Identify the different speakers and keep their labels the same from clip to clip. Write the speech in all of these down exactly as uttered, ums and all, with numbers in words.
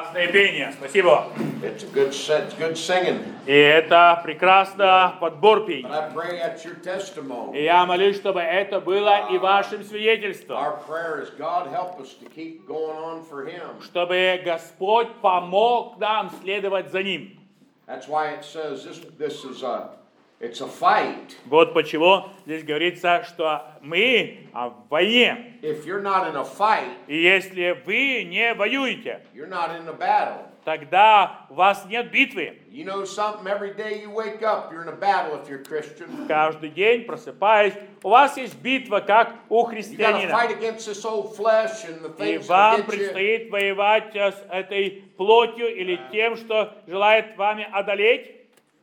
Speaker 1: Прекрасное пение, спасибо.
Speaker 2: It's a good set, it's good singing.
Speaker 1: И это прекрасно подбор пений.
Speaker 2: But I pray that's your testimony.
Speaker 1: И я молюсь, чтобы это было и вашим свидетельством.
Speaker 2: Our prayer is God help us to keep going on for Him.
Speaker 1: Чтобы Господь помог нам следовать за Ним.
Speaker 2: That's why it says this. This is a, it's a fight.
Speaker 1: Вот почему здесь говорится, что мы в войне.
Speaker 2: If you're not in a fight,
Speaker 1: И если вы не воюете,
Speaker 2: you're not in a battle.
Speaker 1: тогда у вас нет битвы.
Speaker 2: You know something? Every day you wake up, you're in a battle if you're Christian.
Speaker 1: Каждый день, просыпаясь, у вас есть битва, как у
Speaker 2: You got to
Speaker 1: христианина.
Speaker 2: fight against this old flesh and the
Speaker 1: И
Speaker 2: things
Speaker 1: вам
Speaker 2: that get you.
Speaker 1: предстоит воевать с этой плотью или тем, что желает вами одолеть.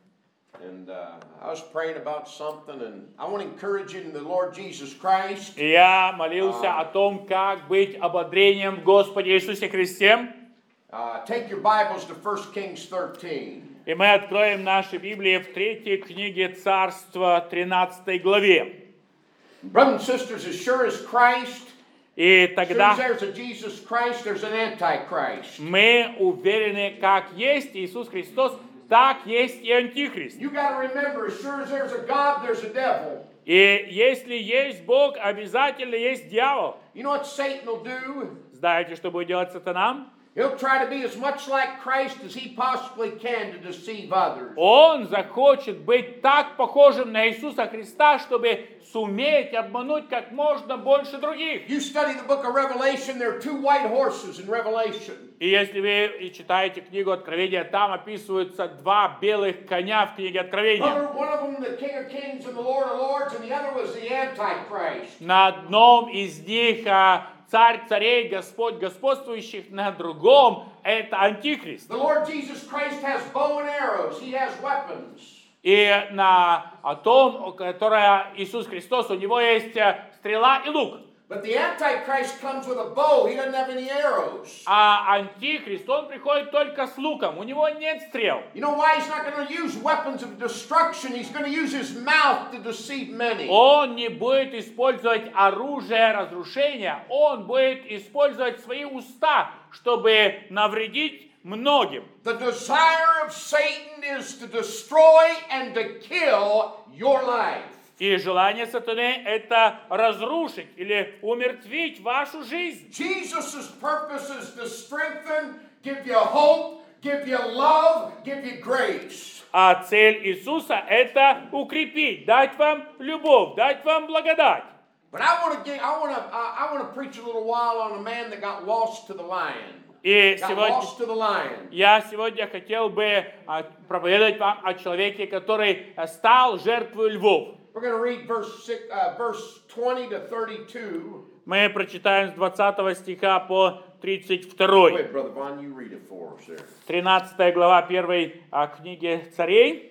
Speaker 2: And uh, I was praying about something, and I want to encourage you in the Lord Jesus Christ.
Speaker 1: И я молился о том, как быть ободрением в Господе Иисусе Христе.
Speaker 2: Uh, take your Bibles to First Kings thirteen.
Speaker 1: И мы откроем наши Библии в третьей книге Царства, тринадцатой главе.
Speaker 2: Brothers and sisters, as sure as Christ,
Speaker 1: И
Speaker 2: as sure
Speaker 1: тогда
Speaker 2: as there's a Jesus Christ, there's an Antichrist.
Speaker 1: мы уверены, как есть Иисус Христос, так есть и Антихрист.
Speaker 2: You got to remember, as sure as there's a God, there's a devil.
Speaker 1: И если есть Бог, обязательно есть дьявол.
Speaker 2: You know what Satan will do?
Speaker 1: Знаете, что будет делать сатана?
Speaker 2: He'll try to be as much like Christ as he possibly can to deceive others.
Speaker 1: Он захочет быть так похожим на Иисуса Христа, чтобы суметь обмануть как можно больше других.
Speaker 2: You study the book of Revelation, there are two white horses in Revelation.
Speaker 1: И если вы читаете книгу Откровения, там описываются два белых коня в книге Откровения.
Speaker 2: One of them, the King of Kings and the Lord of Lords, and the other was the Antichrist.
Speaker 1: На одном из них а, царь царей, Господь господствующих, на другом это Антихрист.
Speaker 2: The Lord Jesus Christ has bow and arrows. He has weapons.
Speaker 1: И на о том, которое Иисус Христос, у него есть а, стрела и лук.
Speaker 2: But the Antichrist comes with a bow. He doesn't have any arrows.
Speaker 1: А Антихрист, он приходит только с луком, у него нет стрел.
Speaker 2: You know why he's not going to use weapons of destruction? He's going to use his mouth to deceive many.
Speaker 1: Он не будет использовать оружие разрушения, он будет использовать свои уста, чтобы навредить многим.
Speaker 2: The desire of Satan is to destroy and to kill your life.
Speaker 1: И желание сатаны – это разрушить или умертвить вашу жизнь.
Speaker 2: Jesus' purpose is to strengthen, give you hope, give you love, give you grace.
Speaker 1: А цель Иисуса – это укрепить, дать вам любовь, дать вам благодать.
Speaker 2: But I want to get, I want to, I want to preach a little while on a man that got lost to the lion.
Speaker 1: И
Speaker 2: Got
Speaker 1: сегодня
Speaker 2: lost to the lion.
Speaker 1: я сегодня хотел бы а, проповедовать вам о человеке, который а, стал жертвой львов.
Speaker 2: We're going to read verse six, uh, verse twenty to thirty-two.
Speaker 1: Мы прочитаем с двадцатого стиха по тридцать второй.
Speaker 2: Wait, Brother Vaughn, you read it for us there.
Speaker 1: тринадцатая глава первой а, книги Царей.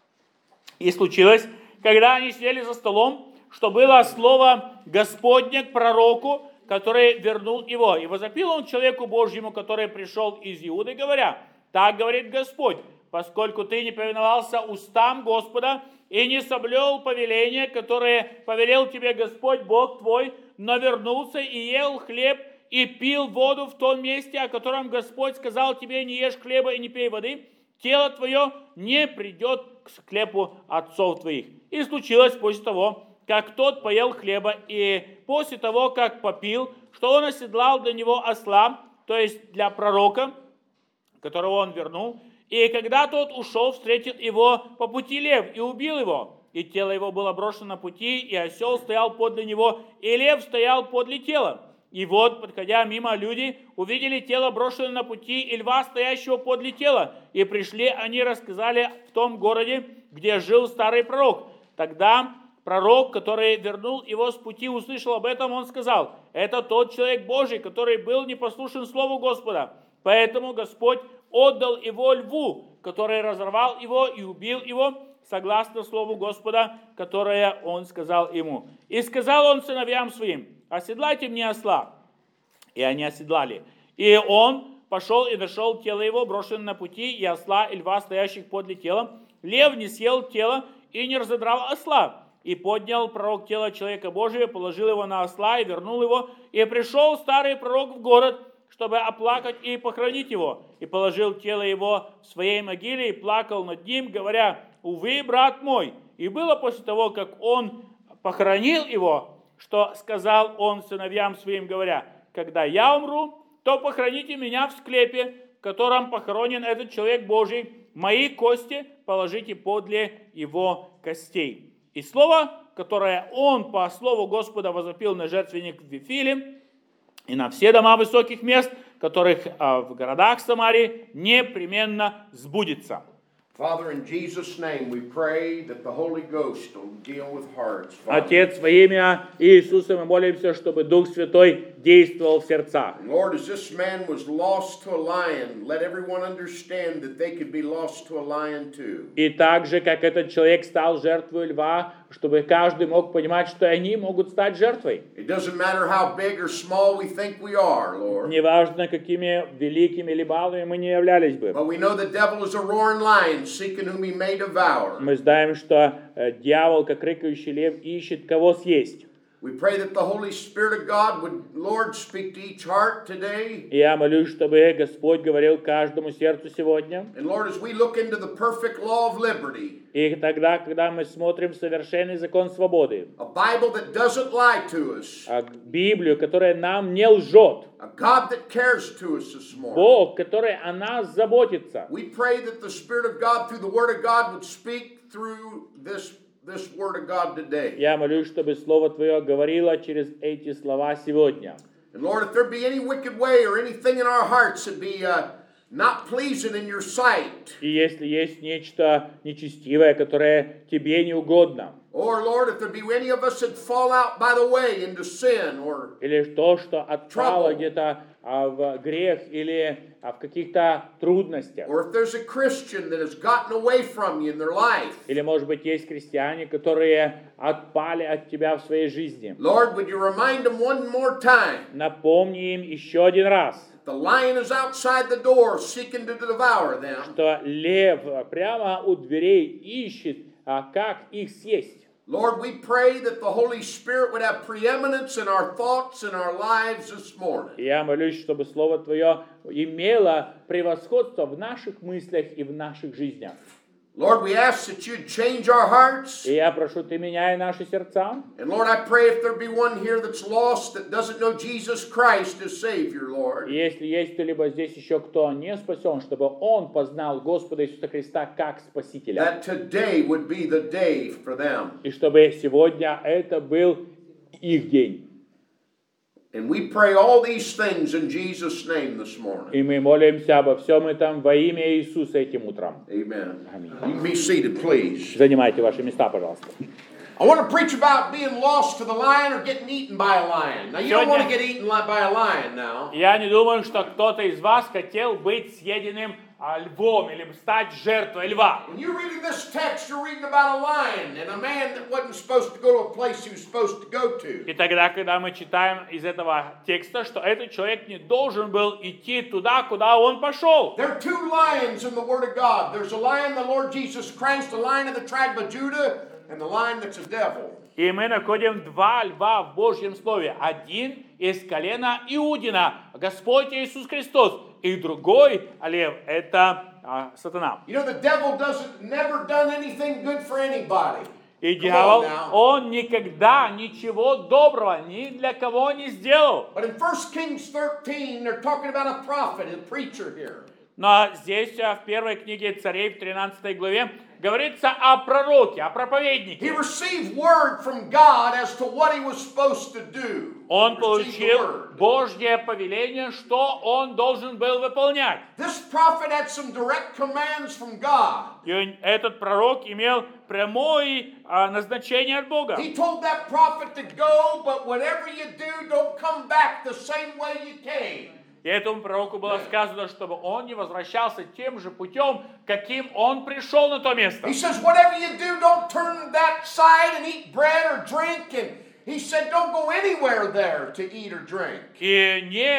Speaker 1: И случилось, когда они сидели за столом, что было слово Господне к пророку, который вернул его. И возопил он человеку Божьему, который пришел из Иуды, говоря: так говорит Господь, поскольку ты не повиновался устам Господа и не соблюл повеление, которое повелел тебе Господь Бог твой, но вернулся и ел хлеб и пил воду в том месте, о котором Господь сказал тебе: не ешь хлеба и не пей воды, тело твое не придет к склепу отцов твоих. И случилось после того, как тот поел хлеба, и после того, как попил, что он оседлал для него осла, то есть для пророка, которого он вернул. И когда тот ушел, встретил его по пути лев и убил его. И тело его было брошено на пути, и осел стоял подле него, и лев стоял подле тела. И вот, подходя мимо, люди увидели тело брошенное на пути и льва, стоящего подле тела. И пришли они и рассказали в том городе, где жил старый пророк. Тогда пророк, который вернул его с пути, услышал об этом, он сказал: это тот человек Божий, который был непослушен слову Господа. Поэтому Господь отдал его льву, который разорвал его и убил его, согласно слову Господа, которое он сказал ему. И сказал он сыновьям своим: оседлайте мне осла. И они оседлали. И он пошел и нашел тело его, брошенное на пути, и осла, и льва, стоящих подле тела. Лев не съел тело и не разодрал осла. И поднял пророк тело человека Божия, положил его на осла и вернул его. И пришел старый пророк в город, чтобы оплакать и похоронить его. И положил тело его в своей могиле и плакал над ним, говоря: увы, брат мой. И было после того, как он похоронил его, что сказал он сыновьям своим, говоря: когда я умру, то похороните меня в склепе, в котором похоронен этот человек Божий, мои кости положите подле его костей. И слово, которое он по слову Господа возопил на жертвенник в Вифиле и на все дома высоких мест, которых в городах Самарии, непременно сбудется.
Speaker 2: Father, in Jesus' name, we pray that the Holy Ghost will deal with hearts. Father.
Speaker 1: Отец, во имя Иисуса мы молимся, чтобы Дух Святой действовал в сердцах.
Speaker 2: Lord, as this man was lost to a lion, let everyone understand that they could be lost to a lion too.
Speaker 1: И так же, как этот человек стал жертвой льва, чтобы каждый мог понимать, что они могут стать жертвой.
Speaker 2: It doesn't matter how big or small we think we are, Lord.
Speaker 1: Неважно, какими великими или малыми мы не являлись бы.
Speaker 2: But we know the devil is a roaring lion, seeking whom he may devour.
Speaker 1: Мы знаем, что э, дьявол, как рыкающий лев, ищет кого съесть.
Speaker 2: We pray that the Holy Spirit of God would, Lord, speak to each heart today.
Speaker 1: И я молюсь, чтобы Господь говорил каждому сердцу сегодня.
Speaker 2: And Lord, as we look into the perfect law of liberty,
Speaker 1: И тогда, когда мы смотрим совершенный закон свободы,
Speaker 2: a Bible that doesn't lie to us,
Speaker 1: а Библию, которая нам не лжет,
Speaker 2: a God that cares to us this morning,
Speaker 1: Бог, который о нас заботится.
Speaker 2: we pray that the Spirit of God through the Word of God would speak through this, this Word of God today.
Speaker 1: Я молюсь, чтобы Слово Твое говорило через эти слова сегодня.
Speaker 2: And Lord, if there be any wicked way or anything in our hearts that be uh, not pleasing in your sight,
Speaker 1: И если есть нечто нечестивое, которое Тебе не угодно,
Speaker 2: or Lord, if there be any of us that fall out by the way into sin, or
Speaker 1: или то, что отпало
Speaker 2: Trouble.
Speaker 1: где-то а, в грех или а, в каких-то трудностях,
Speaker 2: or if there's a Christian that has gotten away from you in their life,
Speaker 1: или, может быть, есть христиане, которые отпали от Тебя в своей жизни,
Speaker 2: Lord, would you remind them one more time?
Speaker 1: напомни им еще один раз,
Speaker 2: The lion is outside the door seeking to devour them.
Speaker 1: что лев прямо у дверей ищет, а, как их съесть.
Speaker 2: Lord, we pray that the Holy Spirit would have preeminence in our thoughts and our lives this morning.
Speaker 1: Я молюсь, чтобы Слово Твое имело превосходство в наших мыслях и в наших жизнях.
Speaker 2: Lord, we ask that you'd change our hearts.
Speaker 1: И я прошу, Ты меняй наши сердца.
Speaker 2: And Lord, I pray if there be one here that's lost, that doesn't know Jesus Christ as Savior, Lord.
Speaker 1: И если есть кто-либо здесь еще, кто не спасен, чтобы он познал Господа Иисуса Христа как Спасителя.
Speaker 2: That today would be the day for them.
Speaker 1: И чтобы сегодня это был их день.
Speaker 2: And we pray all these things in Jesus' name this morning.
Speaker 1: И мы молимся обо всем этом во имя Иисуса этим утром.
Speaker 2: Amen.
Speaker 1: Аминь.
Speaker 2: You can be seated, please.
Speaker 1: Занимайте ваши места, пожалуйста.
Speaker 2: I want to preach about being lost to the lion or getting eaten by a lion. Now, you don't want to get eaten li- by a lion now.
Speaker 1: Я не думаю, что кто-то из вас хотел быть съеденным а, львом или стать жертвой льва.
Speaker 2: When you're reading this text, you're reading about a lion and a man that wasn't supposed to go to a place he was supposed to go to.
Speaker 1: И тогда, когда мы читаем из этого текста, что этот человек не должен был идти туда, куда он пошел.
Speaker 2: There are two lions in the Word of God. There's a lion, the Lord Jesus Christ, the lion of the tribe of Judah, and the lion that's a devil.
Speaker 1: И мы находим два льва в Божьем Слове. Один из колена Иудина, Господь Иисус Христос. И другой лев – это а, сатана.
Speaker 2: You know, the devil doesn't never done anything good for anybody.
Speaker 1: И
Speaker 2: Come
Speaker 1: дьявол,
Speaker 2: on now.
Speaker 1: он никогда ничего доброго ни для кого не сделал.
Speaker 2: But in First Kings thirteen, they're talking about a prophet, a preacher here.
Speaker 1: Но здесь, а, в первой книге Царей, в тринадцатой главе, говорится о пророке, о
Speaker 2: He
Speaker 1: проповеднике.
Speaker 2: received word from God as to what he was supposed to do.
Speaker 1: Он
Speaker 2: Received the
Speaker 1: получил
Speaker 2: word.
Speaker 1: Божье повеление, что он должен был выполнять.
Speaker 2: This prophet had some direct commands from God.
Speaker 1: И он- этот пророк имел прямое а, назначение от Бога.
Speaker 2: He told that prophet to go, but whatever you do, don't come back the same way you came.
Speaker 1: И этому пророку было сказано, чтобы он не возвращался тем же путем, каким он пришел на то место.
Speaker 2: He says, whatever you do, don't turn that side and eat bread or drink. And he said, don't go anywhere there to eat or drink.
Speaker 1: И не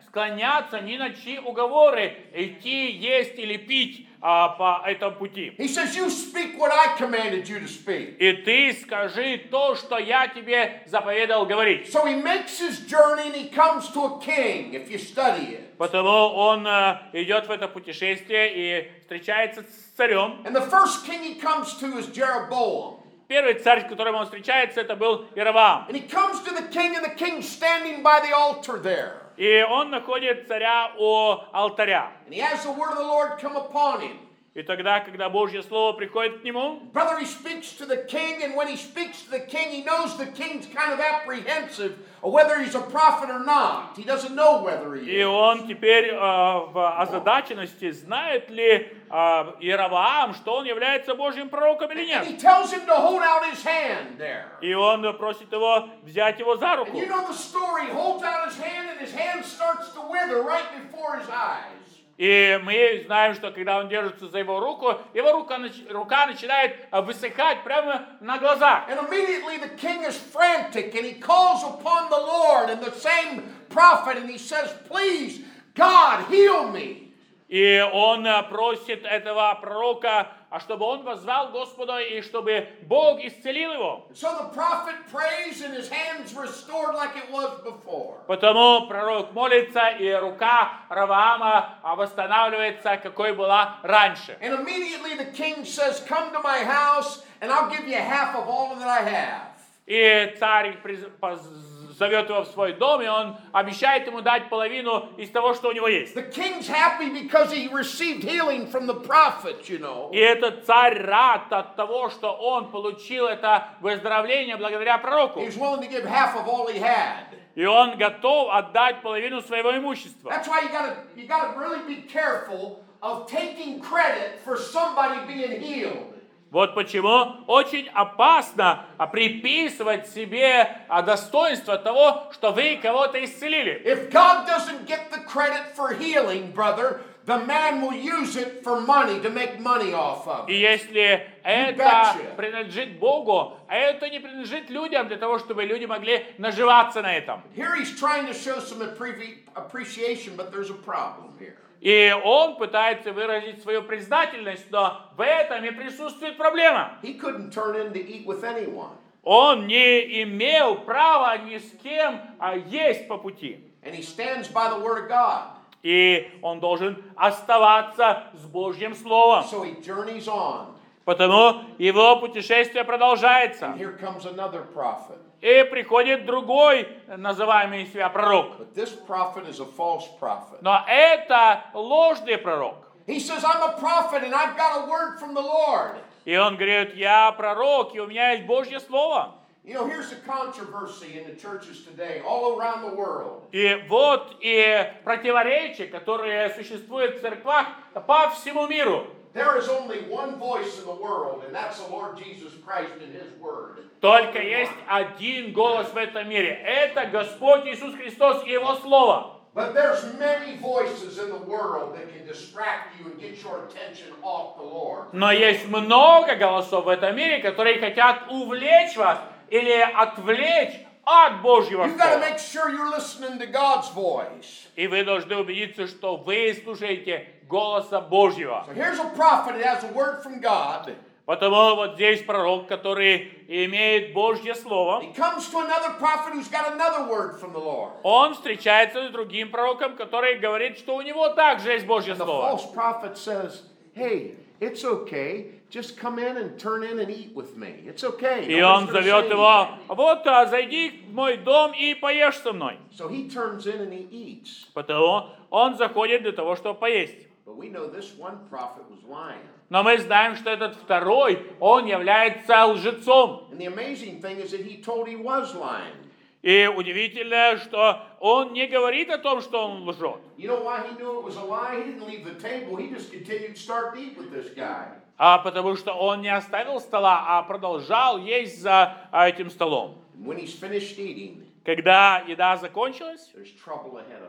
Speaker 1: склоняться ни на чьи уговоры, идти, есть или пить а, по этому пути.
Speaker 2: He says, you speak what I commanded you to speak.
Speaker 1: И ты скажи то, что я тебе заповедал говорить.
Speaker 2: So he makes his journey and he comes to a king, if you study it.
Speaker 1: Потому он э, идет в это путешествие и встречается с царем.
Speaker 2: And the first king he comes to is Jeroboam.
Speaker 1: Первый царь, с которым он встречается, это был Иеровоам.
Speaker 2: And he comes to the king, and the king's standing by the altar there.
Speaker 1: И он находит царя у алтаря.
Speaker 2: And he has the word of the Lord come upon him.
Speaker 1: И тогда, когда Божье Слово приходит к нему,
Speaker 2: Brother, he speaks to the king, and when he speaks to the king, he knows the king's kind of apprehensive of whether he's a prophet or not. He doesn't know whether he
Speaker 1: и
Speaker 2: is.
Speaker 1: он теперь э, в озадаченности, знает ли э, Иеровоам, что он является Божьим пророком или
Speaker 2: And he
Speaker 1: нет.
Speaker 2: tells him to hold out his hand there.
Speaker 1: И он просит его взять его за руку.
Speaker 2: And you know the story. He holds out his hand, and his hand starts to wither right before his eyes.
Speaker 1: И мы знаем, что когда он держится за его руку, его рука, рука начинает высыхать прямо на глазах.
Speaker 2: And immediately the king is frantic, and he calls upon the Lord and the same prophet, and he says, please, God, heal me.
Speaker 1: И он просит этого пророка, а чтобы он воззвал Господу, и чтобы Бог исцелил его.
Speaker 2: So the prophet prays, and his hand's restored like it was before.
Speaker 1: Потому пророк молится, и рука Раваама восстанавливается, какой была раньше.
Speaker 2: And immediately the king says, come to my house, and I'll give you half of all that I have.
Speaker 1: И царь зовет его в свой дом, и он обещает ему дать половину из того, что у него есть.
Speaker 2: The king's happy because he received healing from the prophet, you know.
Speaker 1: И этот царь рад от того, что он получил это выздоровление благодаря пророку.
Speaker 2: He's willing to give half of all he had.
Speaker 1: И он готов отдать половину своего имущества.
Speaker 2: That's why you gotta you gotta really be careful of taking credit for somebody being healed.
Speaker 1: Вот почему очень опасно приписывать себе достоинство того, что вы кого-то исцелили.
Speaker 2: If God doesn't get the credit for healing, brother, the man will use it for money, to make money off of
Speaker 1: И
Speaker 2: it.
Speaker 1: если это
Speaker 2: betcha.
Speaker 1: принадлежит Богу, а это не принадлежит людям, для того, чтобы люди могли наживаться на этом.
Speaker 2: Here he's trying to show some appre- appreciation, but there's a problem here.
Speaker 1: И он пытается выразить свою признательность, но в этом и присутствует проблема.
Speaker 2: He couldn't turn in to eat with anyone.
Speaker 1: Он не имел права ни с кем а, есть по пути.
Speaker 2: And he stands by the word of God.
Speaker 1: И он должен оставаться с Божьим Словом.
Speaker 2: So he journeys on.
Speaker 1: Потому его путешествие продолжается.
Speaker 2: And here comes another prophet.
Speaker 1: И приходит другой, называемый себя пророк.
Speaker 2: But this prophet is a false prophet.
Speaker 1: Но это ложный пророк.
Speaker 2: He says, I'm a prophet and I've got a word from the Lord.
Speaker 1: И он говорит, я пророк, и у меня есть Божье Слово.
Speaker 2: You know, here's the controversy in the churches today, all around the world.
Speaker 1: И вот и противоречия, которые существуют в церквах по всему миру.
Speaker 2: There is only one voice in the world, and that's the Lord Jesus Christ and His Word.
Speaker 1: Только есть один голос в этом мире. Это Господь Иисус Христос и Его Слово.
Speaker 2: But there's many voices in the world that can distract you and get your attention off the Lord.
Speaker 1: Но есть много голосов в этом мире, которые хотят увлечь вас или отвлечь от Божьего
Speaker 2: You've got to
Speaker 1: Слова.
Speaker 2: make sure you're listening to God's voice.
Speaker 1: И вы должны убедиться, что вы слушаете голоса Божьего.
Speaker 2: So here's a prophet that has a word from God.
Speaker 1: Потому вот здесь пророк, который имеет Божье Слово.
Speaker 2: He comes to another prophet who's got another word from the Lord.
Speaker 1: Он встречается с другим пророком, который говорит, что у него также есть Божье
Speaker 2: And the
Speaker 1: Слово.
Speaker 2: false prophet says, hey, it's okay. Just come in and turn in and eat with me. It's okay.
Speaker 1: И он
Speaker 2: Nobody's gonna
Speaker 1: зовет
Speaker 2: say
Speaker 1: его,
Speaker 2: anything."
Speaker 1: вот, а, зайди в мой дом и поешь со мной.
Speaker 2: So he turns in and he eats.
Speaker 1: Потому он заходит для того, чтобы поесть.
Speaker 2: But we know this one prophet was lying.
Speaker 1: Но мы знаем, что этот второй, он является лжецом.
Speaker 2: And the amazing thing is that he told he was lying.
Speaker 1: И удивительно, что он не говорит о том, что он лжет.
Speaker 2: You know why he knew it was a lie? He didn't leave the table. He just continued to start to eat with this guy.
Speaker 1: А потому что он не оставил стола, а продолжал есть за а, этим столом.
Speaker 2: And when he's finished eating,
Speaker 1: Когда еда закончилась,
Speaker 2: there's trouble ahead of him.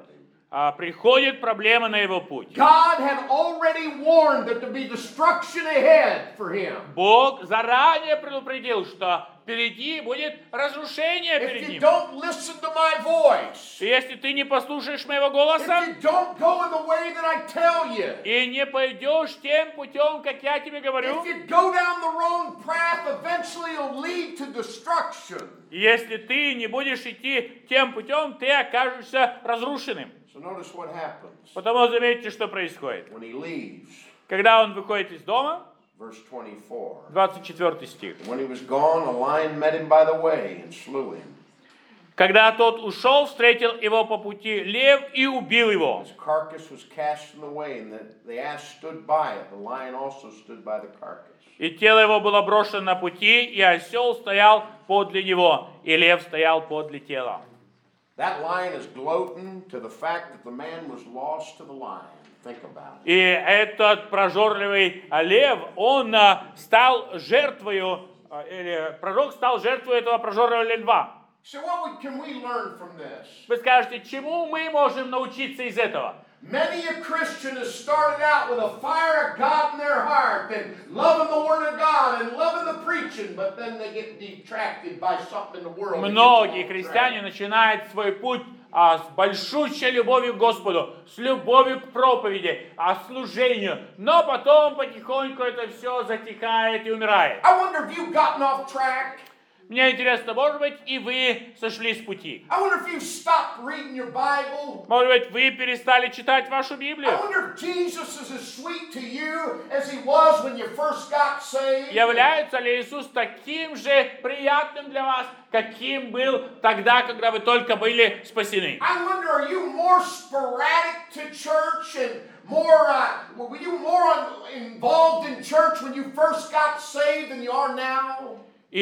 Speaker 1: а, приходит проблема на его путь.
Speaker 2: God had already warned that there'd be destruction ahead for him.
Speaker 1: Бог заранее предупредил, что впереди будет разрушение
Speaker 2: If
Speaker 1: перед
Speaker 2: you
Speaker 1: ним.
Speaker 2: don't listen to my voice,
Speaker 1: И если ты не послушаешь моего
Speaker 2: if
Speaker 1: голоса
Speaker 2: you don't go in the way that I tell you,
Speaker 1: и не пойдешь тем путем, как я тебе говорю,
Speaker 2: if you go down the wrong path, eventually it'll lead to destruction.
Speaker 1: если ты не будешь идти тем путем, ты окажешься разрушенным.
Speaker 2: So notice what happens
Speaker 1: Потому заметьте, что происходит.
Speaker 2: when he leaves.
Speaker 1: Когда он выходит из дома,
Speaker 2: Verse twenty-four.
Speaker 1: двадцать четвёртый стих.
Speaker 2: When he was gone, a lion met him by the way and slew him.
Speaker 1: Когда тот ушел, встретил его по пути лев и убил его.
Speaker 2: His carcass was cast in the way, and the, the ass stood by it. The lion also stood by the carcass.
Speaker 1: И тело его было брошено на пути, и осел стоял подле него, и лев стоял подле тела.
Speaker 2: That lion is gloating to the fact that the man was lost to the lion. Think about it.
Speaker 1: И этот прожорливый лев, он а, стал жертвою, а, или пророк стал жертвой этого прожорливого льва.
Speaker 2: So what we, can we learn from this?
Speaker 1: Вы скажете, чему мы можем научиться из этого?
Speaker 2: Many a Christian has started out with a fire of God in their heart and loving the Word of God and loving the preaching, but then they get detracted by something in the world. that gets
Speaker 1: Многие
Speaker 2: off
Speaker 1: христиане
Speaker 2: track.
Speaker 1: начинают свой путь а, с большущей любовью к Господу, с любовью к проповеди, а служению, но потом потихоньку это все затихает и умирает.
Speaker 2: I wonder if you've gotten off track.
Speaker 1: Мне интересно, может быть, и вы сошли с пути?
Speaker 2: I wonder if you've stopped reading your Bible.
Speaker 1: Может быть, вы перестали читать вашу
Speaker 2: I
Speaker 1: Библию?
Speaker 2: wonder if Jesus is as sweet to you as he was when you first got saved.
Speaker 1: Является ли Иисус таким же приятным для вас, каким был тогда, когда вы только были спасены?
Speaker 2: I wonder, are you more sporadic to church and more, uh, were you more un- involved in church when you first got saved than you are now?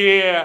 Speaker 1: И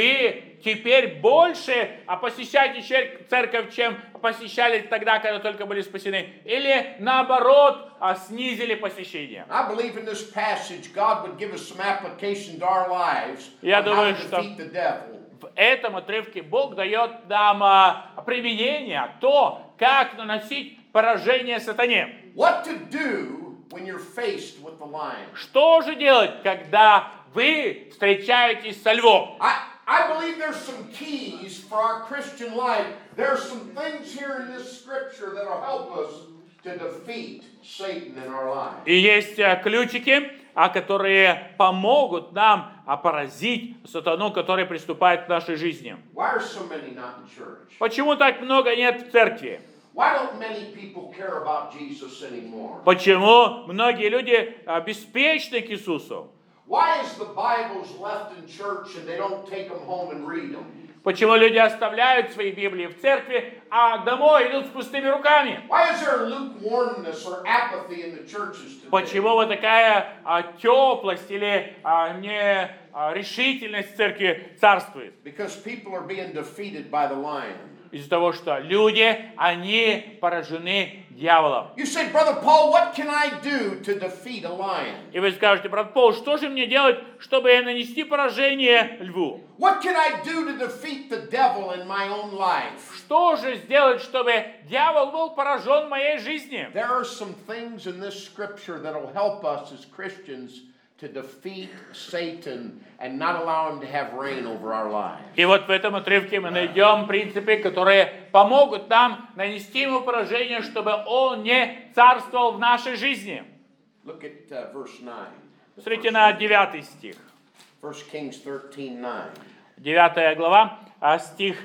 Speaker 1: вы теперь больше посещаете церковь, чем посещали тогда, когда только были спасены? Или наоборот, снизили посещение?
Speaker 2: I believe in this passage God would give us some application to our lives
Speaker 1: Я
Speaker 2: on how
Speaker 1: думаю,
Speaker 2: to
Speaker 1: что
Speaker 2: defeat the devil.
Speaker 1: в этом отрывке Бог дает нам а, применение, то, как наносить поражение сатане.
Speaker 2: What to do when you're faced with the lion.
Speaker 1: Что же делать, когда вы встречаетесь со львом?
Speaker 2: I, I believe there's some keys for our Christian life. There's some things here in this scripture that will help us to defeat Satan in our life.
Speaker 1: И есть а, ключики, а, которые помогут нам а, поразить сатану, который приступает к нашей жизни.
Speaker 2: Why are so many not in church?
Speaker 1: Почему так много нет в церкви?
Speaker 2: Why don't many people care about Jesus anymore?
Speaker 1: Почему многие люди а, беспечны к Иисусу?
Speaker 2: Why is the Bibles left in church and they don't take them home and read them?
Speaker 1: Почему люди оставляют свои Библии в церкви, а домой идут с пустыми руками?
Speaker 2: Why is there lukewarmness or apathy in the churches today?
Speaker 1: Почему вот такая а, теплость или а, не а, решительность в церкви царствует?
Speaker 2: Because people are being defeated by the lion.
Speaker 1: Из-за того, что люди, они поражены дьяволом.
Speaker 2: You say, Brother Paul, what can I do to defeat a lion?
Speaker 1: И вы скажете, брат Пол, что же мне делать, чтобы нанести поражение льву?
Speaker 2: What can I do to defeat the devil in my own life?
Speaker 1: Что же сделать, чтобы дьявол был поражен в моей жизни?
Speaker 2: There are some things in this scripture that will help us as Christians to defeat Satan and not allow him to have reign over our lives.
Speaker 1: И вот в этом отрывке мы найдем принципы, которые помогут нам нанести ему поражение, чтобы он не царствовал в нашей жизни.
Speaker 2: Look at uh, verse nine.
Speaker 1: Смотрите на девятый стих.
Speaker 2: First Kings thirteen nine.
Speaker 1: Девятая глава, а стих,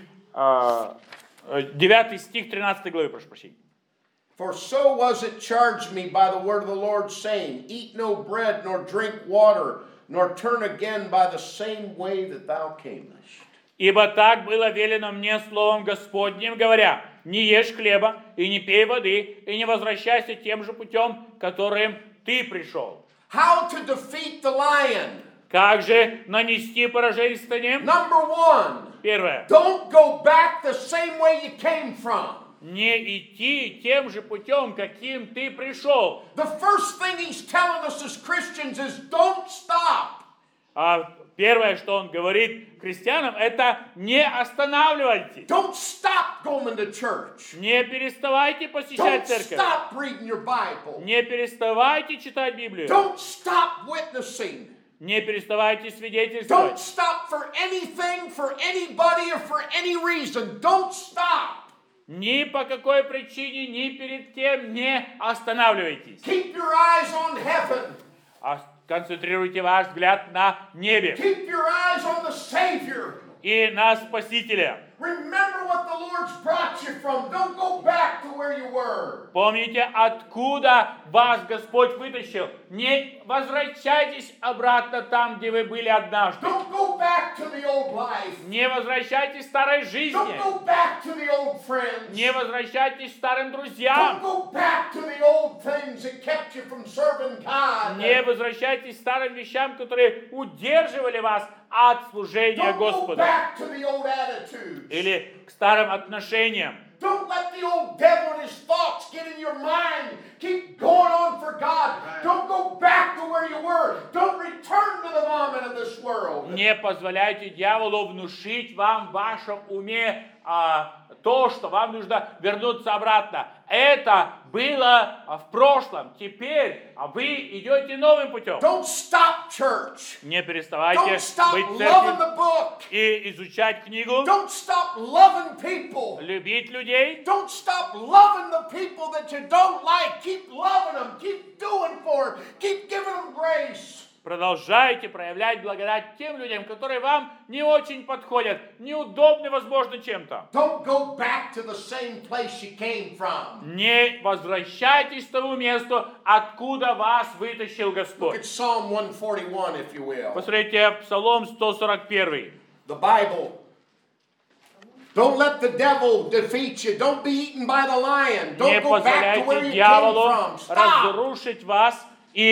Speaker 1: а, девятый стих тринадцатой главы, прошу прощения.
Speaker 2: For so was it charged me by the word of the Lord, saying, Eat no bread, nor drink water, nor turn again by the same way that thou camest.
Speaker 1: Ибо так было велено мне словом Господним, говоря, не ешь хлеба и не пей воды, и не возвращайся тем же путем, которым ты пришел.
Speaker 2: How to defeat the lion?
Speaker 1: Как же нанести поражение сатане?
Speaker 2: Number one,
Speaker 1: Первое.
Speaker 2: don't go back the same way you came from.
Speaker 1: Не идти тем же путем, каким ты пришел.
Speaker 2: The first thing he's telling us as Christians is don't stop.
Speaker 1: А первое, что он говорит христианам, это не останавливайтесь.
Speaker 2: Don't stop going to church.
Speaker 1: Не переставайте посещать
Speaker 2: Don't
Speaker 1: церковь.
Speaker 2: stop reading your Bible.
Speaker 1: Не переставайте читать Библию.
Speaker 2: Don't stop witnessing.
Speaker 1: Не переставайте
Speaker 2: Don't
Speaker 1: свидетельствовать.
Speaker 2: stop for anything, for anybody, or for any reason. Don't stop.
Speaker 1: Ни по какой причине, ни перед кем не останавливайтесь.
Speaker 2: Keep your eyes on heaven.
Speaker 1: А концентрируйте ваш взгляд на небе
Speaker 2: Keep your eyes on the Savior.
Speaker 1: и на Спасителя.
Speaker 2: Remember what the Lord's brought you from. Don't go back to where you were.
Speaker 1: Помните, откуда вас Господь вытащил. Не возвращайтесь обратно там, где вы были однажды.
Speaker 2: Don't go back to the old life.
Speaker 1: Не возвращайтесь к старой жизни.
Speaker 2: Don't go back to the old friends.
Speaker 1: Не возвращайтесь к старым
Speaker 2: Don't
Speaker 1: друзьям.
Speaker 2: go back to the old things that kept you from serving God.
Speaker 1: Не возвращайтесь к старым вещам, которые удерживали вас от служения
Speaker 2: Don't go
Speaker 1: Господу.
Speaker 2: back to the old attitudes.
Speaker 1: Или к старым отношениям.
Speaker 2: Don't let the old devil and his thoughts get in your mind. Keep going on for God. Don't go back to where you were. Don't return to the vomit of this world.
Speaker 1: Не позволяйте дьяволу внушить вам в вашем уме а, то, что вам нужно вернуться обратно. Это было а, в прошлом. Теперь а вы идете новым путем.
Speaker 2: Don't stop church.
Speaker 1: Не переставайте
Speaker 2: Don't stop
Speaker 1: быть в
Speaker 2: loving
Speaker 1: церкви
Speaker 2: the book.
Speaker 1: и изучать книгу,
Speaker 2: Don't stop loving people.
Speaker 1: любить людей.
Speaker 2: Don't stop loving the people that you don't like. Keep loving them. Keep doing for them. Keep giving them grace.
Speaker 1: Продолжайте проявлять благодать тем людям, которые вам не очень подходят, неудобны, возможно, чем-то.
Speaker 2: Don't go back to the same place you came from.
Speaker 1: Не возвращайтесь к тому месту, откуда вас вытащил
Speaker 2: Look
Speaker 1: Господь.
Speaker 2: at Psalm one forty-one, if you will.
Speaker 1: Посмотрите, Псалом сто сорок один.
Speaker 2: The Bible. Don't let the devil defeat you. Don't be eaten by the lion.
Speaker 1: Не
Speaker 2: Don't go back to where
Speaker 1: позволяйте
Speaker 2: you came
Speaker 1: дьяволу
Speaker 2: from. Stop.
Speaker 1: разрушить вас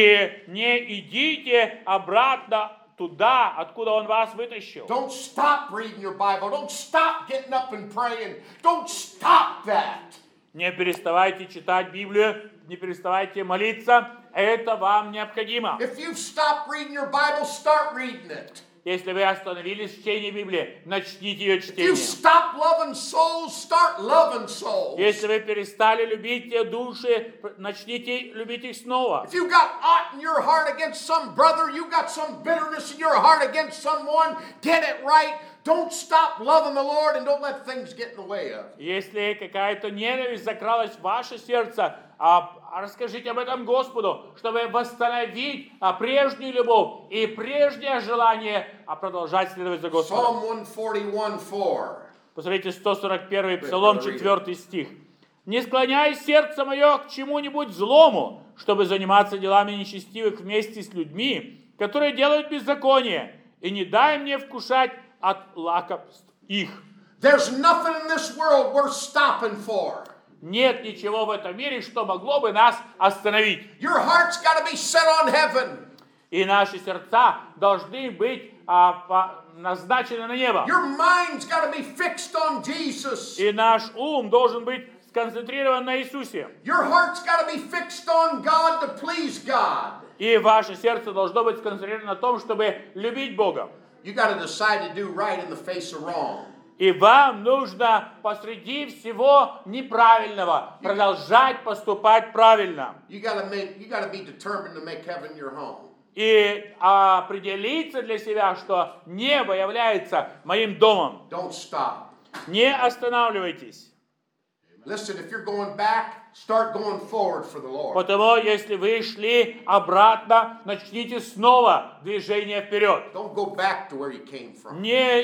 Speaker 1: и не идите обратно туда, откуда он вас вытащил.
Speaker 2: Don't stop reading your Bible. Don't stop getting up and praying. Don't stop that.
Speaker 1: Не переставайте читать Библию, не переставайте молиться. Это вам необходимо.
Speaker 2: If you've stopped reading your Bible, start reading it.
Speaker 1: Если вы остановились в чтении Библии, начните ее
Speaker 2: If you
Speaker 1: чтение.
Speaker 2: stop loving souls, start loving souls.
Speaker 1: Если вы перестали любить те души, начните любить их снова.
Speaker 2: If you got aught in your heart against some brother, you got some bitterness in your heart against someone, get it right. Don't stop loving the Lord and don't let things get in the way of it.
Speaker 1: Если какая-то ненависть закралась в ваше сердце, а, расскажите об этом Господу, чтобы восстановить а, прежнюю любовь и прежнее желание а, продолжать следовать за Господом.
Speaker 2: Psalm one forty-one four.
Speaker 1: Посмотрите, сто сорок первый Псалом, четвёртый стих. «Не склоняй сердце мое к чему-нибудь злому, чтобы заниматься делами нечестивых вместе с людьми, которые делают беззаконие, и не дай мне вкушать от лакомств их».
Speaker 2: There's nothing in this world worth stopping for.
Speaker 1: Нет ничего в этом мире, что могло бы нас остановить.
Speaker 2: Your heart's got to be set on heaven.
Speaker 1: И наши сердца должны быть а, по, назначены на небо.
Speaker 2: Your mind's got to be fixed on Jesus.
Speaker 1: И наш ум должен быть сконцентрирован на Иисусе.
Speaker 2: Your heart's got to be fixed on God to please God.
Speaker 1: И ваше сердце должно быть сконцентрировано на том, чтобы любить Бога.
Speaker 2: You got to decide to do right in the face of wrong.
Speaker 1: И вам нужно посреди всего неправильного продолжать поступать правильно.
Speaker 2: You got to make. You got to be determined to make heaven your home.
Speaker 1: И определиться для себя, что небо является моим домом.
Speaker 2: Don't stop.
Speaker 1: Не останавливайтесь.
Speaker 2: Listen, if you're going back, start going forward for the Lord.
Speaker 1: Потому если вы шли обратно, начните снова движение вперед.
Speaker 2: Don't go back to where you came from.
Speaker 1: Не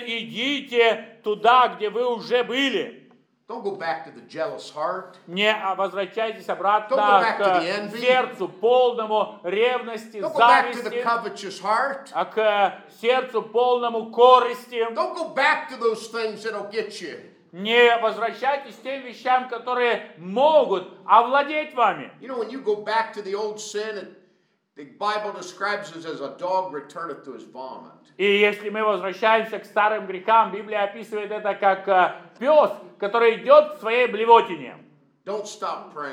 Speaker 1: идите туда, где вы уже были.
Speaker 2: Don't go back to the jealous heart.
Speaker 1: Не возвращайтесь обратно
Speaker 2: Don't go back to the
Speaker 1: к
Speaker 2: envy.
Speaker 1: сердцу полному ревности,
Speaker 2: Don't go back to the
Speaker 1: зависти,
Speaker 2: covetous heart.
Speaker 1: а к сердцу полному корысти.
Speaker 2: Don't go back to those things that'll get you.
Speaker 1: Не возвращайтесь к тем вещам, которые могут овладеть вами.
Speaker 2: You know, when you go back to the old sin, it, the Bible describes it as a dog returneth to his vomit.
Speaker 1: И если мы возвращаемся к старым грехам, Библия описывает это как э, пес, который идет к своей блевотине.
Speaker 2: Don't stop praying.